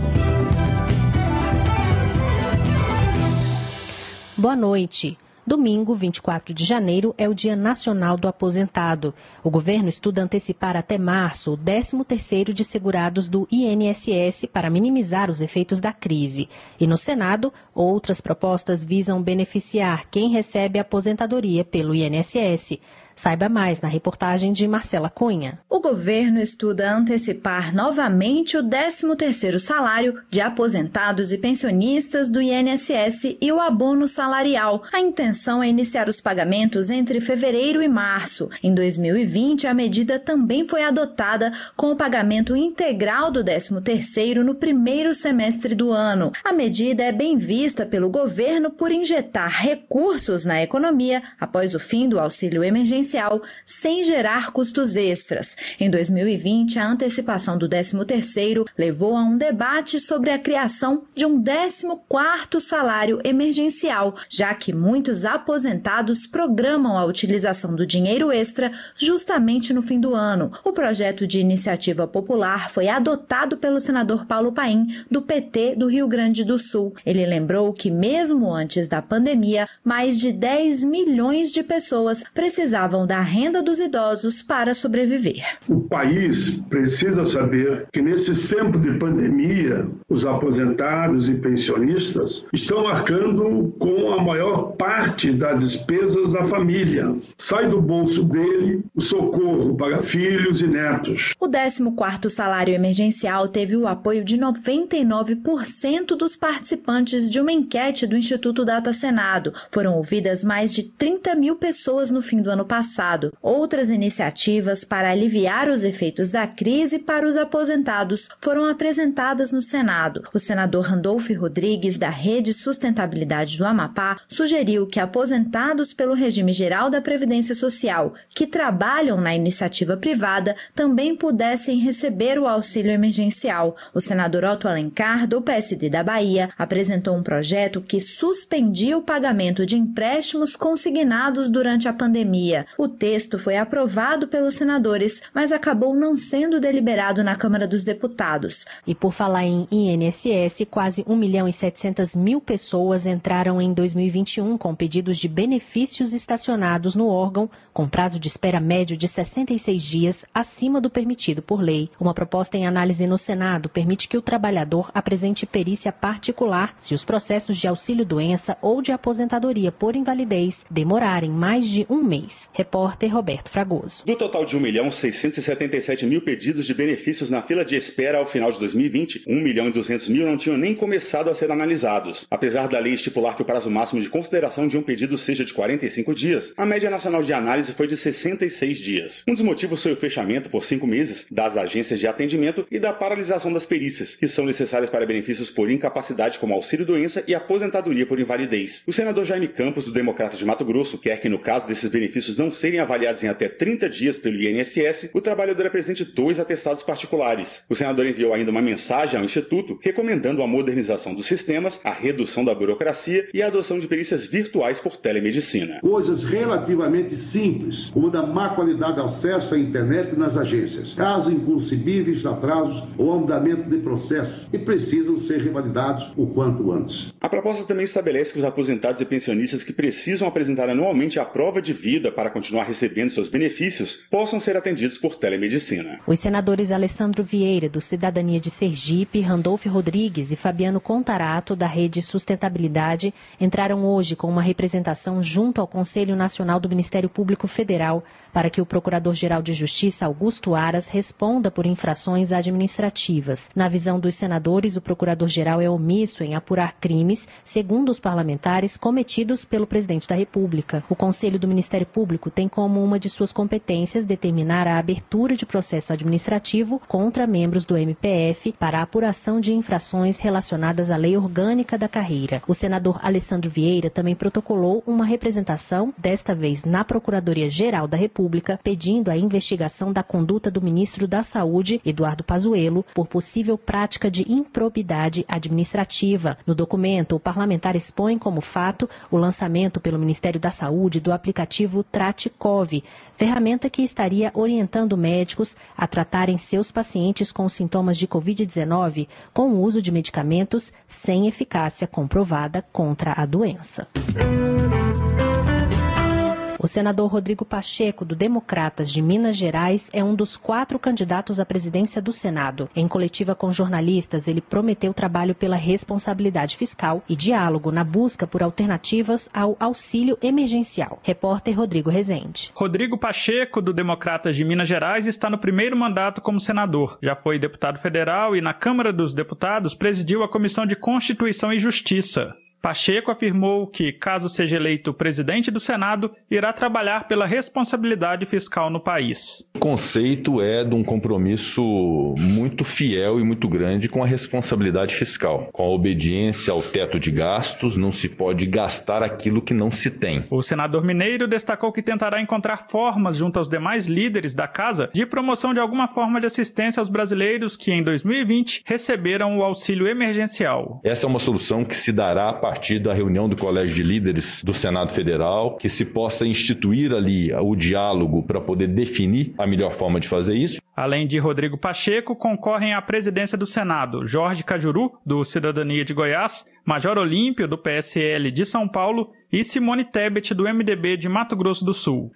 Boa noite. Domingo, vinte e quatro de janeiro, é o Dia Nacional do Aposentado. O governo estuda antecipar até março o décimo terceiro de segurados do I N S S para minimizar os efeitos da crise. E no Senado, outras propostas visam beneficiar quem recebe aposentadoria pelo I N S S. Saiba mais na reportagem de Marcela Cunha. O governo estuda antecipar novamente o décimo terceiro salário de aposentados e pensionistas do I N S S e o abono salarial. A intenção é iniciar os pagamentos entre fevereiro e março. Em dois mil e vinte, a medida também foi adotada com o pagamento integral do décimo terceiro no primeiro semestre do ano. A medida é bem vista pelo governo por injetar recursos na economia após o fim do auxílio emergencial sem gerar custos extras. Em dois mil e vinte, a antecipação do décimo terceiro levou a um debate sobre a criação de um décimo quarto salário emergencial, já que muitos aposentados programam a utilização do dinheiro extra justamente no fim do ano. O projeto de iniciativa popular foi adotado pelo senador Paulo Paim, do P T do Rio Grande do Sul. Ele lembrou que, mesmo antes da pandemia, mais de dez milhões de pessoas precisavam da renda dos idosos para sobreviver. O país precisa saber que nesse tempo de pandemia, os aposentados e pensionistas estão arcando com a maior parte das despesas da família. Sai do bolso dele o socorro para filhos e netos. O décimo quarto salário emergencial teve o apoio de noventa e nove por cento dos participantes de uma enquete do Instituto Data Senado. Foram ouvidas mais de trinta mil pessoas no fim do ano passado. Passado. Outras iniciativas para aliviar os efeitos da crise para os aposentados foram apresentadas no Senado. O senador Randolfo Rodrigues, da Rede Sustentabilidade do Amapá, sugeriu que aposentados pelo regime geral da Previdência Social, que trabalham na iniciativa privada, também pudessem receber o auxílio emergencial. O senador Otto Alencar, do P S D da Bahia, apresentou um projeto que suspendia o pagamento de empréstimos consignados durante a pandemia. O texto foi aprovado pelos senadores, mas acabou não sendo deliberado na Câmara dos Deputados. E por falar em I N S S, quase um milhão e setecentas mil pessoas entraram em dois mil e vinte e um com pedidos de benefícios estacionados no órgão, com prazo de espera médio de sessenta e seis dias, acima do permitido por lei. Uma proposta em análise no Senado permite que o trabalhador apresente perícia particular se os processos de auxílio-doença ou de aposentadoria por invalidez demorarem mais de um mês. Repórter Roberto Fragoso. Do total de um milhão seiscentos e setenta e sete mil pedidos de benefícios na fila de espera ao final de dois mil e vinte, um milhão e duzentos mil não tinham nem começado a ser analisados. Apesar da lei estipular que o prazo máximo de consideração de um pedido seja de quarenta e cinco dias, a média nacional de análise foi de sessenta e seis dias. Um dos motivos foi o fechamento por cinco meses das agências de atendimento e da paralisação das perícias, que são necessárias para benefícios por incapacidade como auxílio-doença e aposentadoria por invalidez. O senador Jaime Campos, do Democrata de Mato Grosso, quer que no caso desses benefícios não serem avaliados em até trinta dias pelo I N S S, o trabalhador apresente dois atestados particulares. O senador enviou ainda uma mensagem ao Instituto recomendando a modernização dos sistemas, a redução da burocracia e a adoção de perícias virtuais por telemedicina. Coisas relativamente simples, como da má qualidade de acesso à internet nas agências, casos inconcebíveis, atrasos ou andamento de processos e precisam ser revalidados o quanto antes. A proposta também estabelece que os aposentados e pensionistas que precisam apresentar anualmente a prova de vida para continuar recebendo seus benefícios possam ser atendidos por telemedicina. Os senadores Alessandro Vieira, do Cidadania de Sergipe, Randolfo Rodrigues e Fabiano Contarato, da Rede Sustentabilidade, entraram hoje com uma representação junto ao Conselho Nacional do Ministério Público Federal para que o Procurador-Geral de Justiça, Augusto Aras, responda por infrações administrativas. Na visão dos senadores, o Procurador-Geral é omisso em apurar crimes, segundo os parlamentares, cometidos pelo Presidente da República. O Conselho do Ministério Público tem como uma de suas competências determinar a abertura de processo administrativo contra membros do M P F para a apuração de infrações relacionadas à lei orgânica da carreira. O senador Alessandro Vieira também protocolou uma representação, desta vez na Procuradoria-Geral da República, pedindo a investigação da conduta do ministro da Saúde, Eduardo Pazuello, por possível prática de improbidade administrativa. No documento, o parlamentar expõe como fato o lançamento pelo Ministério da Saúde do aplicativo Traticov, ferramenta que estaria orientando médicos a tratarem seus pacientes com sintomas de covid dezenove com o uso de medicamentos sem eficácia comprovada contra a doença. O senador Rodrigo Pacheco, do Democratas de Minas Gerais, é um dos quatro candidatos à presidência do Senado. Em coletiva com jornalistas, ele prometeu trabalho pela responsabilidade fiscal e diálogo na busca por alternativas ao auxílio emergencial. Repórter Rodrigo Rezende. Rodrigo Pacheco, do Democratas de Minas Gerais, está no primeiro mandato como senador. Já foi deputado federal e, na Câmara dos Deputados, presidiu a Comissão de Constituição e Justiça. Pacheco afirmou que, caso seja eleito presidente do Senado, irá trabalhar pela responsabilidade fiscal no país. O conceito é de um compromisso muito fiel e muito grande com a responsabilidade fiscal. Com a obediência ao teto de gastos, não se pode gastar aquilo que não se tem. O senador mineiro destacou que tentará encontrar formas, junto aos demais líderes da casa, de promoção de alguma forma de assistência aos brasileiros que, em dois mil e vinte, receberam o auxílio emergencial. Essa é uma solução que se dará a partir da reunião do Colégio de Líderes do Senado Federal, que se possa instituir ali o diálogo para poder definir a melhor forma de fazer isso. Além de Rodrigo Pacheco, concorrem à presidência do Senado Jorge Cajuru, do Cidadania de Goiás, Major Olímpio, do P S L de São Paulo e Simone Tebet, do M D B de Mato Grosso do Sul.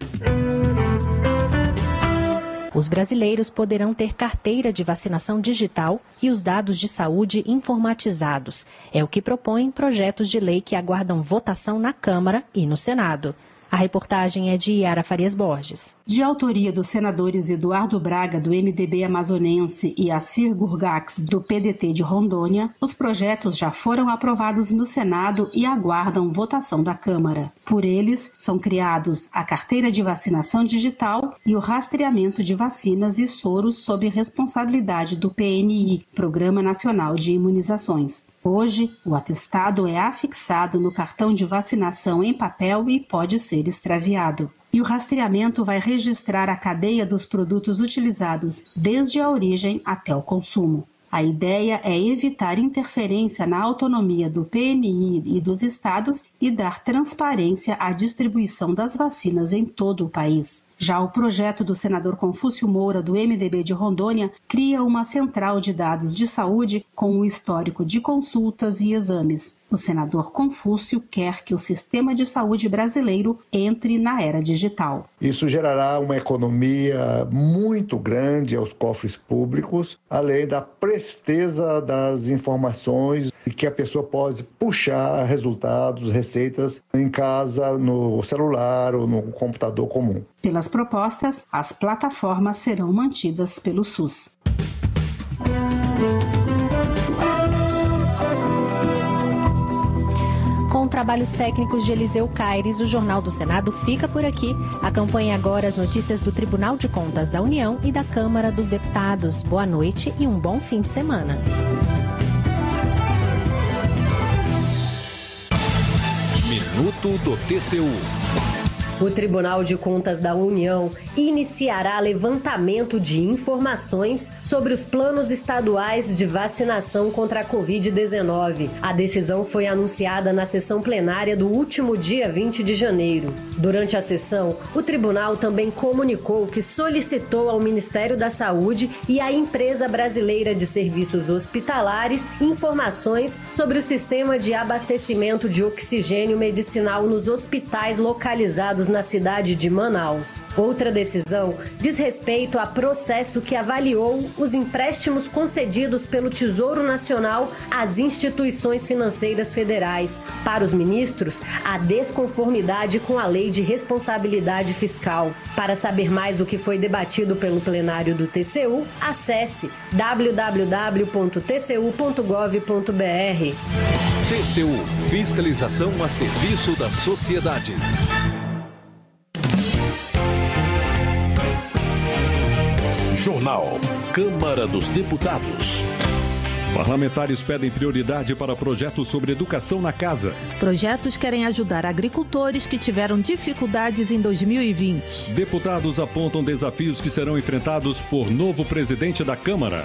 Os brasileiros poderão ter carteira de vacinação digital e os dados de saúde informatizados. É o que propõem projetos de lei que aguardam votação na Câmara e no Senado. A reportagem é de Yara Farias Borges. De autoria dos senadores Eduardo Braga, do M D B amazonense, e Assir Gurgax, do P D T de Rondônia, os projetos já foram aprovados no Senado e aguardam votação da Câmara. Por eles, são criados a carteira de vacinação digital e o rastreamento de vacinas e soros sob responsabilidade do P N I, Programa Nacional de Imunizações. Hoje, o atestado é afixado no cartão de vacinação em papel e pode ser extraviado. E o rastreamento vai registrar a cadeia dos produtos utilizados, desde a origem até o consumo. A ideia é evitar interferência na autonomia do P N I e dos estados e dar transparência à distribuição das vacinas em todo o país. Já o projeto do senador Confúcio Moura, do M D B de Rondônia, cria uma central de dados de saúde com o histórico de consultas e exames. O senador Confúcio quer que o sistema de saúde brasileiro entre na era digital. Isso gerará uma economia muito grande aos cofres públicos, além da presteza das informações que a pessoa pode puxar resultados, receitas em casa, no celular ou no computador comum. Pelas propostas, as plataformas serão mantidas pelo SUS. Com trabalhos técnicos de Eliseu Caires, o Jornal do Senado fica por aqui. Acompanhe agora as notícias do Tribunal de Contas da União e da Câmara dos Deputados. Boa noite e um bom fim de semana. Minuto do T C U. O Tribunal de Contas da União iniciará levantamento de informações sobre os planos estaduais de vacinação contra a covid dezenove. A decisão foi anunciada na sessão plenária do último dia vinte de janeiro. Durante a sessão, o tribunal também comunicou que solicitou ao Ministério da Saúde e à Empresa Brasileira de Serviços Hospitalares informações sobre o sistema de abastecimento de oxigênio medicinal nos hospitais localizados na cidade de Manaus. Outra decisão diz respeito a processo que avaliou os empréstimos concedidos pelo Tesouro Nacional às instituições financeiras federais. Para os ministros, a desconformidade com a Lei de Responsabilidade Fiscal. Para saber mais do que foi debatido pelo plenário do T C U, acesse w w w ponto t c u ponto gov ponto b r. T C U – Fiscalização a serviço da sociedade. Jornal Câmara dos Deputados. Parlamentares pedem prioridade para projetos sobre educação na casa. Projetos querem ajudar agricultores que tiveram dificuldades em dois mil e vinte. Deputados apontam desafios que serão enfrentados por novo presidente da Câmara.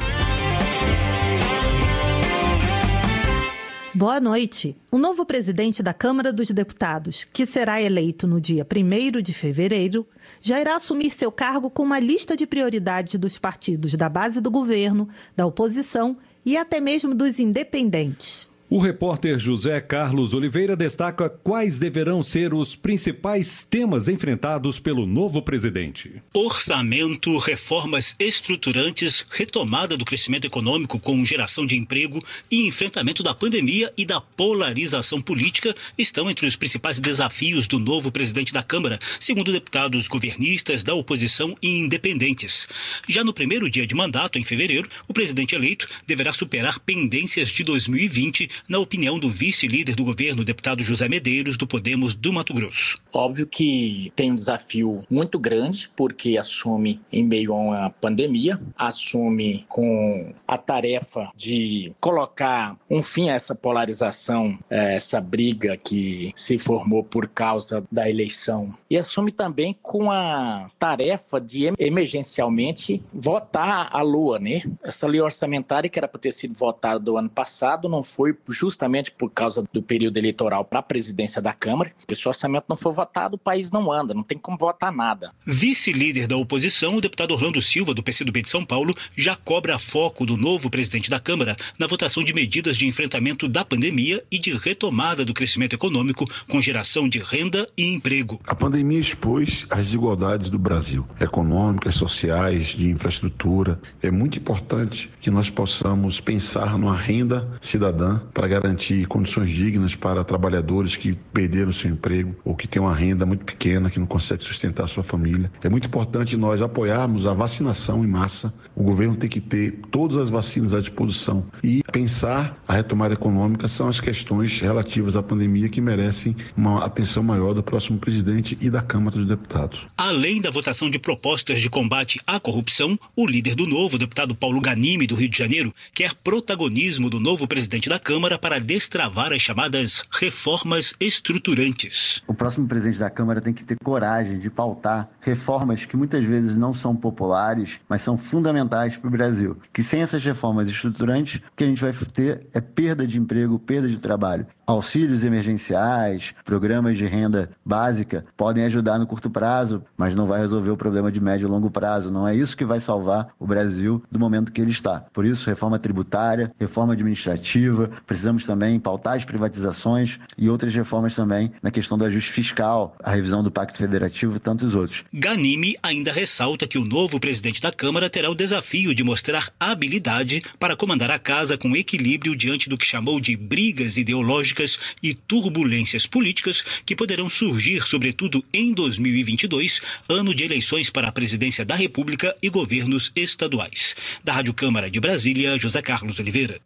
Boa noite. O novo presidente da Câmara dos Deputados, que será eleito no dia primeiro de fevereiro, já irá assumir seu cargo com uma lista de prioridades dos partidos da base do governo, da oposição e até mesmo dos independentes. O repórter José Carlos Oliveira destaca quais deverão ser os principais temas enfrentados pelo novo presidente. Orçamento, reformas estruturantes, retomada do crescimento econômico com geração de emprego e enfrentamento da pandemia e da polarização política estão entre os principais desafios do novo presidente da Câmara, segundo deputados governistas, da oposição e independentes. Já no primeiro dia de mandato, em fevereiro, o presidente eleito deverá superar pendências de dois mil e vinte, na opinião do vice-líder do governo, o deputado José Medeiros, do Podemos do Mato Grosso. Óbvio que tem um desafio muito grande, porque assume em meio a uma pandemia, assume com a tarefa de colocar um fim a essa polarização, essa briga que se formou por causa da eleição. E assume também com a tarefa de emergencialmente votar a Lua, né? Essa lei orçamentária que era para ter sido votada do ano passado não foi justamente por causa do período eleitoral para a presidência da Câmara. Se o orçamento não for votado, o país não anda, não tem como votar nada. Vice-líder da oposição, o deputado Orlando Silva, do P C do B de São Paulo, já cobra foco do novo presidente da Câmara na votação de medidas de enfrentamento da pandemia e de retomada do crescimento econômico com geração de renda e emprego. A pandemia expôs as desigualdades do Brasil, econômicas, sociais, de infraestrutura. É muito importante que nós possamos pensar numa renda cidadã para garantir condições dignas para trabalhadores que perderam seu emprego ou que têm uma renda muito pequena, que não conseguem sustentar a sua família. É muito importante nós apoiarmos a vacinação em massa. O governo tem que ter todas as vacinas à disposição e pensar a retomada econômica são as questões relativas à pandemia que merecem uma atenção maior do próximo presidente e da Câmara dos Deputados. Além da votação de propostas de combate à corrupção, o líder do Novo, o deputado Paulo Ganimi, do Rio de Janeiro, quer protagonismo do novo presidente da Câmara para destravar as chamadas reformas estruturantes. O próximo presidente da Câmara tem que ter coragem de pautar reformas que muitas vezes não são populares, mas são fundamentais para o Brasil. Que sem essas reformas estruturantes, o que a gente vai ter é perda de emprego, perda de trabalho. Auxílios emergenciais, programas de renda básica podem ajudar no curto prazo, mas não vai resolver o problema de médio e longo prazo. Não é isso que vai salvar o Brasil do momento que ele está. Por isso, reforma tributária, reforma administrativa, precisamos também pautar as privatizações e outras reformas também na questão do ajuste fiscal, a revisão do Pacto Federativo e tantos outros. Ganimi ainda ressalta que o novo presidente da Câmara terá o desafio de mostrar habilidade para comandar a casa com equilíbrio diante do que chamou de brigas ideológicas e turbulências políticas que poderão surgir, sobretudo em dois mil e vinte e dois, ano de eleições para a presidência da República e governos estaduais. Da Rádio Câmara de Brasília, José Carlos Oliveira.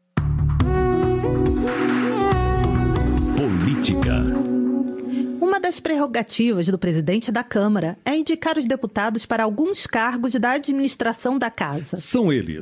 Política. Uma das prerrogativas do presidente da Câmara é indicar os deputados para alguns cargos da administração da casa. São eles: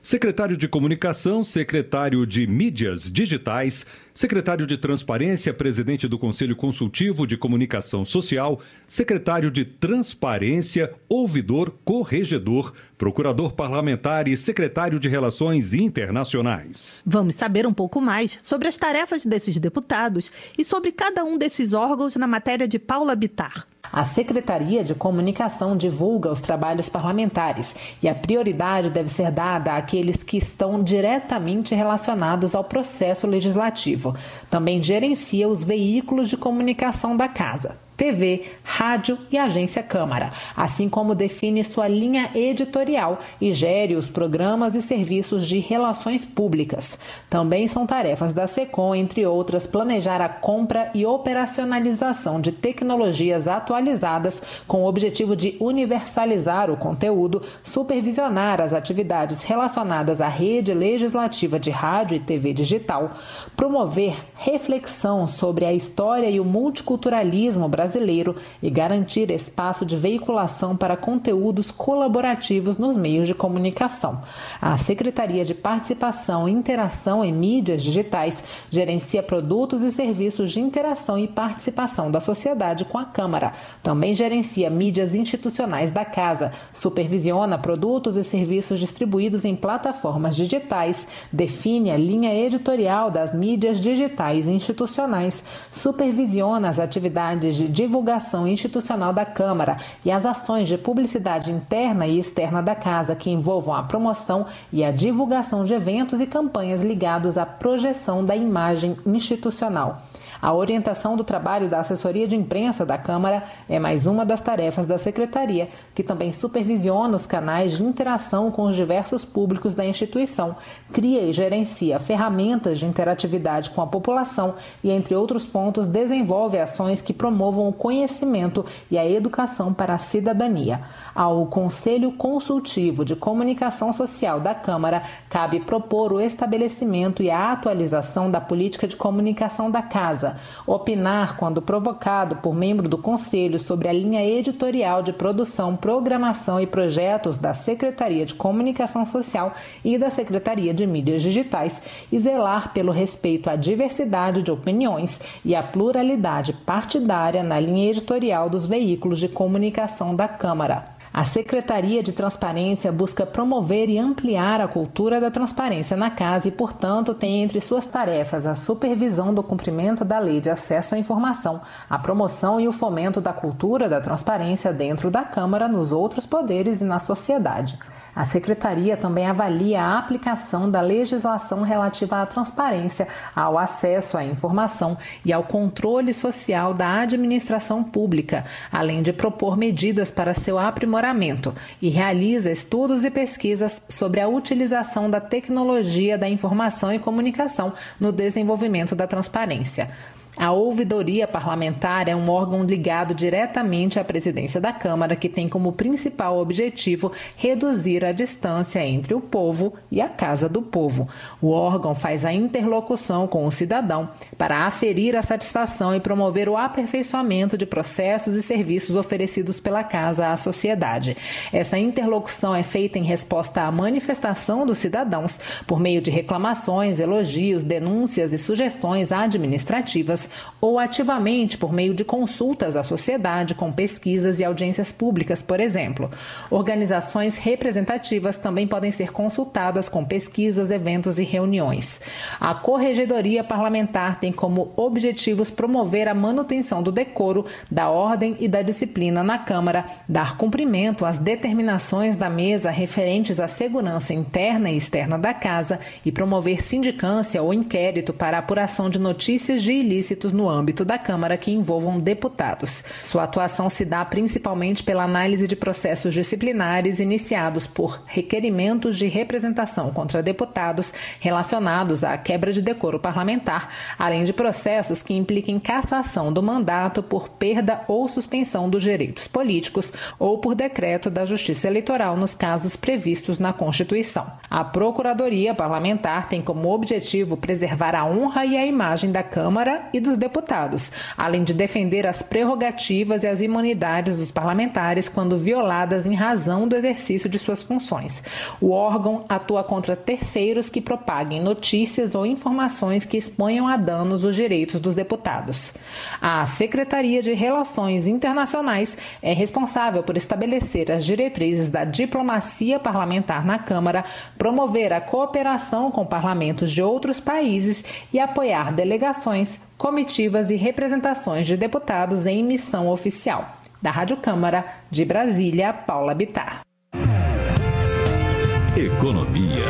secretário de Comunicação, secretário de Mídias Digitais, secretário de Transparência, presidente do Conselho Consultivo de Comunicação Social, secretário de Transparência, ouvidor, corregedor, procurador parlamentar e secretário de Relações Internacionais. Vamos saber um pouco mais sobre as tarefas desses deputados e sobre cada um desses órgãos na matéria de Paula Bittar. A Secretaria de Comunicação divulga os trabalhos parlamentares e a prioridade deve ser dada àqueles que estão diretamente relacionados ao processo legislativo. Também gerencia os veículos de comunicação da Casa, T V, rádio e agência Câmara, assim como define sua linha editorial e gere os programas e serviços de relações públicas. Também são tarefas da SECOM, entre outras, planejar a compra e operacionalização de tecnologias atualizadas com o objetivo de universalizar o conteúdo, supervisionar as atividades relacionadas à rede legislativa de rádio e T V digital, promover reflexão sobre a história e o multiculturalismo brasileiro brasileiro e garantir espaço de veiculação para conteúdos colaborativos nos meios de comunicação. A Secretaria de Participação e Interação em Mídias Digitais gerencia produtos e serviços de interação e participação da sociedade com a Câmara. Também gerencia mídias institucionais da Casa, supervisiona produtos e serviços distribuídos em plataformas digitais, define a linha editorial das mídias digitais institucionais, supervisiona as atividades de divulgação institucional da Câmara e as ações de publicidade interna e externa da Casa que envolvam a promoção e a divulgação de eventos e campanhas ligados à projeção da imagem institucional. A orientação do trabalho da assessoria de imprensa da Câmara é mais uma das tarefas da Secretaria, que também supervisiona os canais de interação com os diversos públicos da instituição, cria e gerencia ferramentas de interatividade com a população e, entre outros pontos, desenvolve ações que promovam o conhecimento e a educação para a cidadania. Ao Conselho Consultivo de Comunicação Social da Câmara, cabe propor o estabelecimento e a atualização da política de comunicação da Casa, opinar, quando provocado por membro do Conselho, sobre a linha editorial de produção, programação e projetos da Secretaria de Comunicação Social e da Secretaria de Mídias Digitais e zelar pelo respeito à diversidade de opiniões e à pluralidade partidária na linha editorial dos veículos de comunicação da Câmara. A Secretaria de Transparência busca promover e ampliar a cultura da transparência na Casa e, portanto, tem entre suas tarefas a supervisão do cumprimento da Lei de Acesso à Informação, a promoção e o fomento da cultura da transparência dentro da Câmara, nos outros poderes e na sociedade. A Secretaria também avalia a aplicação da legislação relativa à transparência, ao acesso à informação e ao controle social da administração pública, além de propor medidas para seu aprimoramento, e realiza estudos e pesquisas sobre a utilização da tecnologia da informação e comunicação no desenvolvimento da transparência. A ouvidoria parlamentar é um órgão ligado diretamente à presidência da Câmara, que tem como principal objetivo reduzir a distância entre o povo e a Casa do Povo. O órgão faz a interlocução com o cidadão para aferir a satisfação e promover o aperfeiçoamento de processos e serviços oferecidos pela Casa à sociedade. Essa interlocução é feita em resposta à manifestação dos cidadãos por meio de reclamações, elogios, denúncias e sugestões administrativas, ou ativamente por meio de consultas à sociedade com pesquisas e audiências públicas, por exemplo. Organizações representativas também podem ser consultadas com pesquisas, eventos e reuniões. A Corregedoria Parlamentar tem como objetivos promover a manutenção do decoro, da ordem e da disciplina na Câmara, dar cumprimento às determinações da mesa referentes à segurança interna e externa da Casa e promover sindicância ou inquérito para a apuração de notícias de ilícitos no âmbito da Câmara que envolvam deputados. Sua atuação se dá principalmente pela análise de processos disciplinares iniciados por requerimentos de representação contra deputados relacionados à quebra de decoro parlamentar, além de processos que impliquem cassação do mandato por perda ou suspensão dos direitos políticos ou por decreto da Justiça Eleitoral nos casos previstos na Constituição. A Procuradoria Parlamentar tem como objetivo preservar a honra e a imagem da Câmara e do dos deputados, além de defender as prerrogativas e as imunidades dos parlamentares quando violadas em razão do exercício de suas funções. O órgão atua contra terceiros que propaguem notícias ou informações que exponham a danos os direitos dos deputados. A Secretaria de Relações Internacionais é responsável por estabelecer as diretrizes da diplomacia parlamentar na Câmara, promover a cooperação com parlamentos de outros países e apoiar delegações, comitivas e representações de deputados em missão oficial. Da Rádio Câmara, de Brasília, Paula Bittar. Economia.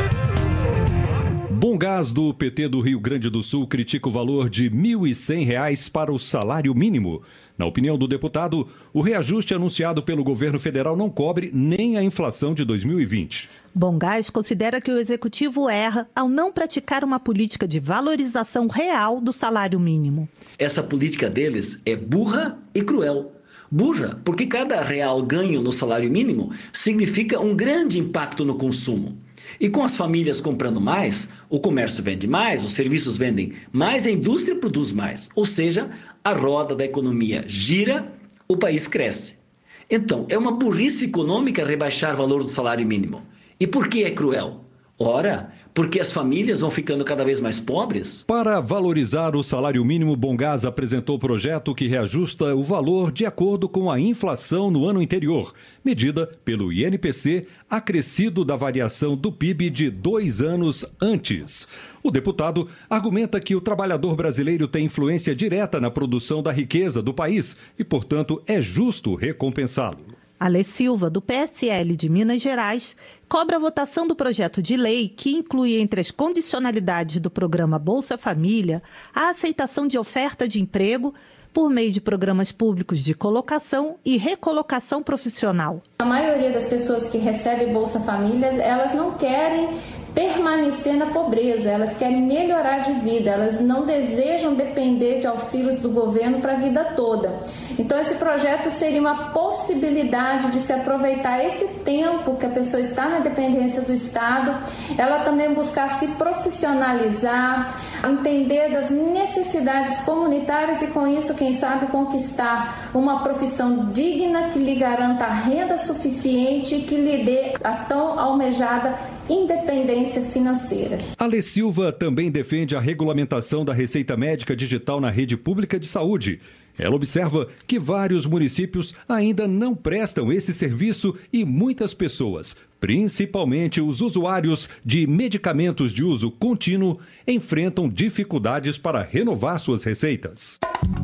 Bomgás do P T do Rio Grande do Sul critica o valor de mil e cem reais para o salário mínimo. Na opinião do deputado, o reajuste anunciado pelo governo federal não cobre nem a inflação de dois mil e vinte. Bomgás considera que o executivo erra ao não praticar uma política de valorização real do salário mínimo. Essa política deles é burra e cruel. Burra, porque cada real ganho no salário mínimo significa um grande impacto no consumo. E com as famílias comprando mais, o comércio vende mais, os serviços vendem mais, a indústria produz mais. Ou seja, a roda da economia gira, o país cresce. Então, é uma burrice econômica rebaixar o valor do salário mínimo. E por que é cruel? Ora, porque as famílias vão ficando cada vez mais pobres? Para valorizar o salário mínimo, Bomgás apresentou o projeto que reajusta o valor de acordo com a inflação no ano anterior, medida pelo I N P C, acrescido da variação do P I B de dois anos antes. O deputado argumenta que o trabalhador brasileiro tem influência direta na produção da riqueza do país e, portanto, é justo recompensá-lo. Alê Silva, do P S L de Minas Gerais, cobra a votação do projeto de lei que inclui entre as condicionalidades do programa Bolsa Família a aceitação de oferta de emprego por meio de programas públicos de colocação e recolocação profissional. A maioria das pessoas que recebem Bolsa Família, elas não querem permanecer na pobreza, elas querem melhorar de vida, elas não desejam depender de auxílios do governo para a vida toda. Então esse projeto seria uma possibilidade de se aproveitar esse tempo que a pessoa está na dependência do Estado, ela também buscar se profissionalizar, entender das necessidades comunitárias e com isso, quem sabe, conquistar uma profissão digna que lhe garanta a renda suficiente e que lhe dê a tão almejada independência financeira. Alê Silva também defende a regulamentação da receita médica digital na rede pública de saúde. Ela observa que vários municípios ainda não prestam esse serviço e muitas pessoas, principalmente os usuários de medicamentos de uso contínuo, enfrentam dificuldades para renovar suas receitas.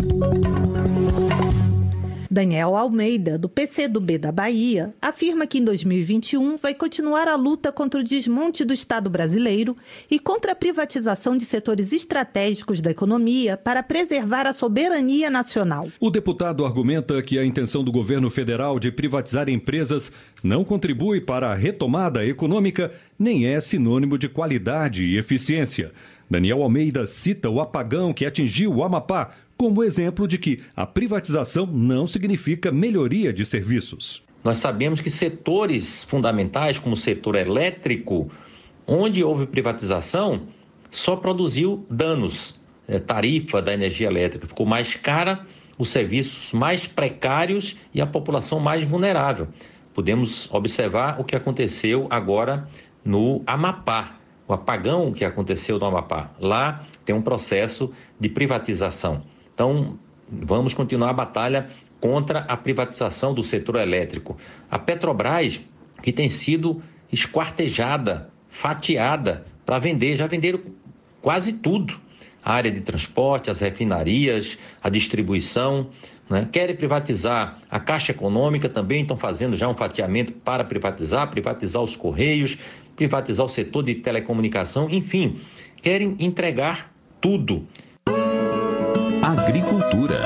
Daniel Almeida, do P C do B da Bahia, afirma que em dois mil e vinte e um vai continuar a luta contra o desmonte do Estado brasileiro e contra a privatização de setores estratégicos da economia para preservar a soberania nacional. O deputado argumenta que a intenção do governo federal de privatizar empresas não contribui para a retomada econômica, nem é sinônimo de qualidade e eficiência. Daniel Almeida cita o apagão que atingiu o Amapá como exemplo de que a privatização não significa melhoria de serviços. Nós sabemos que setores fundamentais, como o setor elétrico, onde houve privatização, só produziu danos. A tarifa da energia elétrica ficou mais cara, os serviços mais precários e a população mais vulnerável. Podemos observar o que aconteceu agora no Amapá, o apagão que aconteceu no Amapá. Lá tem um processo de privatização. Então, vamos continuar a batalha contra a privatização do setor elétrico. A Petrobras, que tem sido esquartejada, fatiada para vender, já venderam quase tudo. A área de transporte, as refinarias, a distribuição, né? Querem privatizar a Caixa Econômica, também estão fazendo já um fatiamento para privatizar, privatizar os Correios, privatizar o setor de telecomunicação, enfim, querem entregar tudo. Agricultura.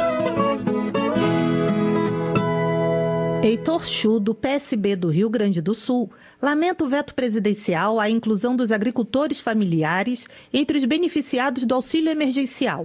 Heitor Chu, do P S B do Rio Grande do Sul, lamenta o veto presidencial à inclusão dos agricultores familiares entre os beneficiados do auxílio emergencial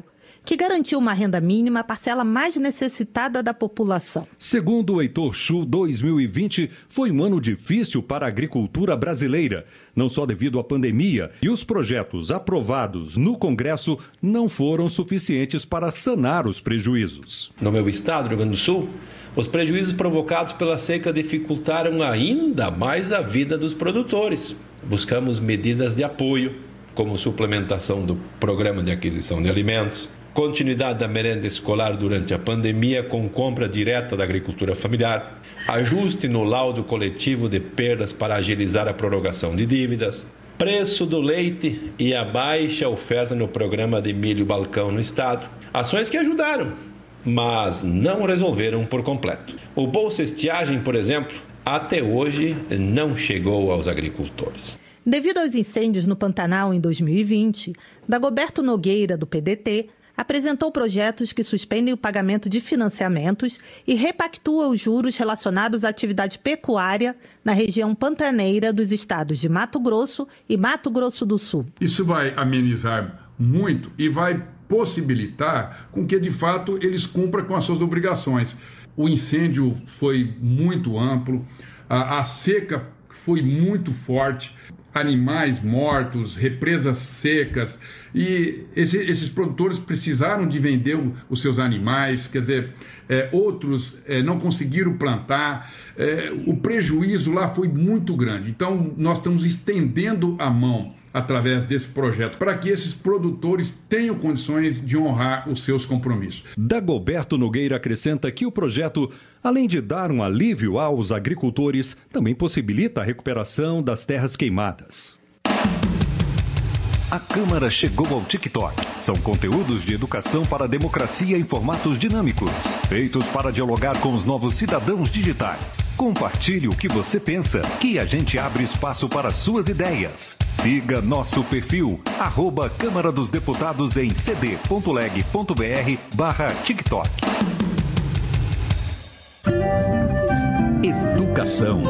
que garantiu uma renda mínima à parcela mais necessitada da população. Segundo o Heitor Chu, dois mil e vinte foi um ano difícil para a agricultura brasileira, não só devido à pandemia, e os projetos aprovados no Congresso não foram suficientes para sanar os prejuízos. No meu estado, Rio Grande do Sul, os prejuízos provocados pela seca dificultaram ainda mais a vida dos produtores. Buscamos medidas de apoio, como suplementação do Programa de Aquisição de Alimentos, continuidade da merenda escolar durante a pandemia com compra direta da agricultura familiar, ajuste no laudo coletivo de perdas para agilizar a prorrogação de dívidas, preço do leite e a baixa oferta no programa de milho balcão no estado. Ações que ajudaram, mas não resolveram por completo. O Bolsa Estiagem, por exemplo, até hoje não chegou aos agricultores. Devido aos incêndios no Pantanal em dois mil e vinte, Dagoberto Nogueira, do P D T, apresentou projetos que suspendem o pagamento de financiamentos e repactuam os juros relacionados à atividade pecuária na região pantaneira dos estados de Mato Grosso e Mato Grosso do Sul. Isso vai amenizar muito e vai possibilitar com que, de fato, eles cumpram com as suas obrigações. O incêndio foi muito amplo, a, a seca foi muito forte, animais mortos, represas secas, e esse, esses produtores precisaram de vender o, os seus animais, quer dizer, é, outros é, não conseguiram plantar, é, o prejuízo lá foi muito grande. Então, nós estamos estendendo a mão através desse projeto, para que esses produtores tenham condições de honrar os seus compromissos. Dagoberto Nogueira acrescenta que o projeto, além de dar um alívio aos agricultores, também possibilita a recuperação das terras queimadas. A Câmara chegou ao TikTok. São conteúdos de educação para a democracia em formatos dinâmicos, feitos para dialogar com os novos cidadãos digitais. Compartilhe o que você pensa, que a gente abre espaço para suas ideias. Siga nosso perfil, arroba Câmara dos Deputados em cd.leg.br barra TikTok. Educação.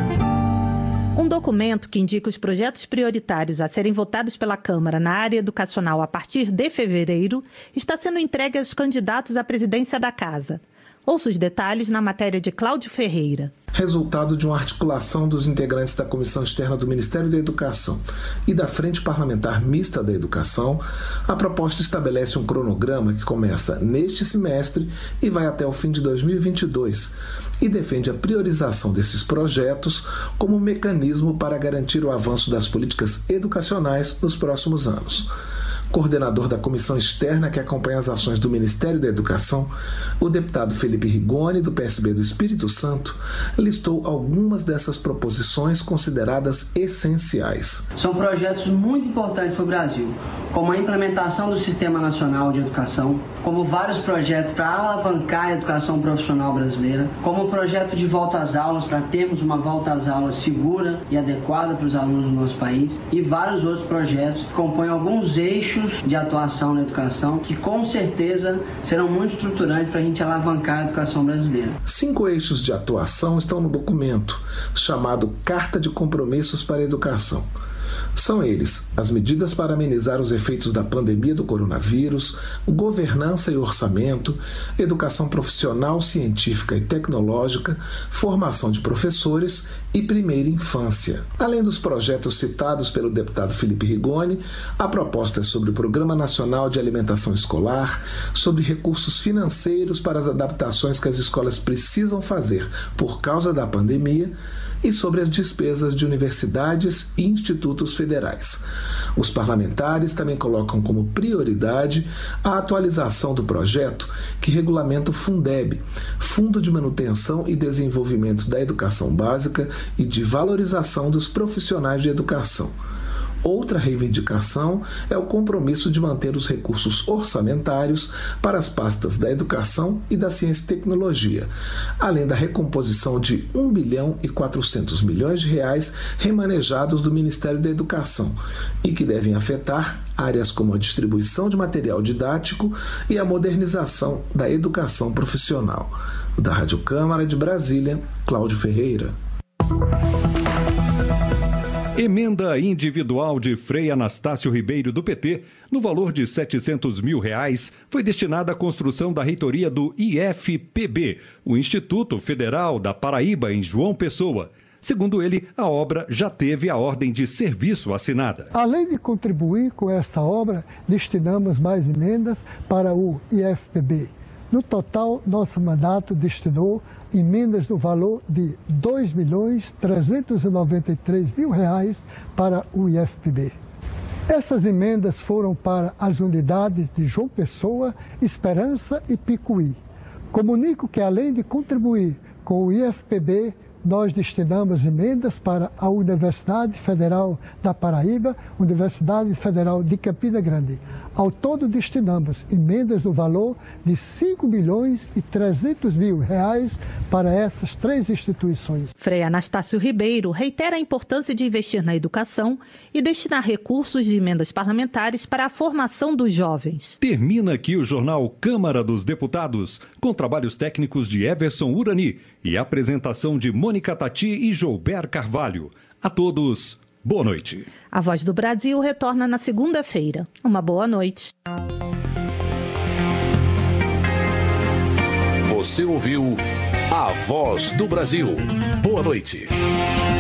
Um documento que indica os projetos prioritários a serem votados pela Câmara na área educacional a partir de fevereiro está sendo entregue aos candidatos à presidência da Casa. Ouça os detalhes na matéria de Cláudio Ferreira. Resultado de uma articulação dos integrantes da Comissão Externa do Ministério da Educação e da Frente Parlamentar Mista da Educação, a proposta estabelece um cronograma que começa neste semestre e vai até o fim de dois mil e vinte e dois e defende a priorização desses projetos como um mecanismo para garantir o avanço das políticas educacionais nos próximos anos. Coordenador da comissão externa que acompanha as ações do Ministério da Educação, o deputado Felipe Rigoni, do P S B do Espírito Santo, listou algumas dessas proposições consideradas essenciais. São projetos muito importantes para o Brasil, como a implementação do Sistema Nacional de Educação, como vários projetos para alavancar a educação profissional brasileira, como o projeto de volta às aulas para termos uma volta às aulas segura e adequada para os alunos do nosso país, e vários outros projetos que compõem alguns eixos de atuação na educação que com certeza serão muito estruturantes para a gente alavancar a educação brasileira. Cinco eixos de atuação estão no documento, chamado Carta de Compromissos para a Educação. São eles as medidas para amenizar os efeitos da pandemia do coronavírus, governança e orçamento, educação profissional, científica e tecnológica, formação de professores e primeira infância. Além dos projetos citados pelo deputado Felipe Rigoni, a proposta é sobre o Programa Nacional de Alimentação Escolar, sobre recursos financeiros para as adaptações que as escolas precisam fazer por causa da pandemia e sobre as despesas de universidades e institutos federais. Os parlamentares também colocam como prioridade a atualização do projeto que regulamenta o Fundeb, Fundo de Manutenção e Desenvolvimento da Educação Básica e de Valorização dos Profissionais de Educação. Outra reivindicação é o compromisso de manter os recursos orçamentários para as pastas da Educação e da Ciência e Tecnologia, além da recomposição de um bilhão e quatrocentos milhões de reais remanejados do Ministério da Educação e que devem afetar áreas como a distribuição de material didático e a modernização da educação profissional. Da Rádio Câmara de Brasília, Cláudio Ferreira. Emenda individual de Frei Anastácio Ribeiro, do P T, no valor de setecentos mil reais, foi destinada à construção da reitoria do I F P B, o Instituto Federal da Paraíba, em João Pessoa. Segundo ele, a obra já teve a ordem de serviço assinada. Além de contribuir com esta obra, destinamos mais emendas para o I F P B. No total, nosso mandato destinou emendas no valor de dois milhões trezentos e noventa e três mil reais para o I F P B. Essas emendas foram para as unidades de João Pessoa, Esperança e Picuí. Comunico que, além de contribuir com o I F P B, nós destinamos emendas para a Universidade Federal da Paraíba, Universidade Federal de Campina Grande. Ao todo, destinamos emendas no valor de cinco milhões e trezentos mil reais para essas três instituições. Frei Anastácio Ribeiro reitera a importância de investir na educação e destinar recursos de emendas parlamentares para a formação dos jovens. Termina aqui o jornal Câmara dos Deputados, com trabalhos técnicos de Everson Urani e apresentação de Mônica Tati e Joubert Carvalho. A todos, boa noite. A Voz do Brasil retorna na segunda-feira. Uma boa noite. Você ouviu A Voz do Brasil. Boa noite.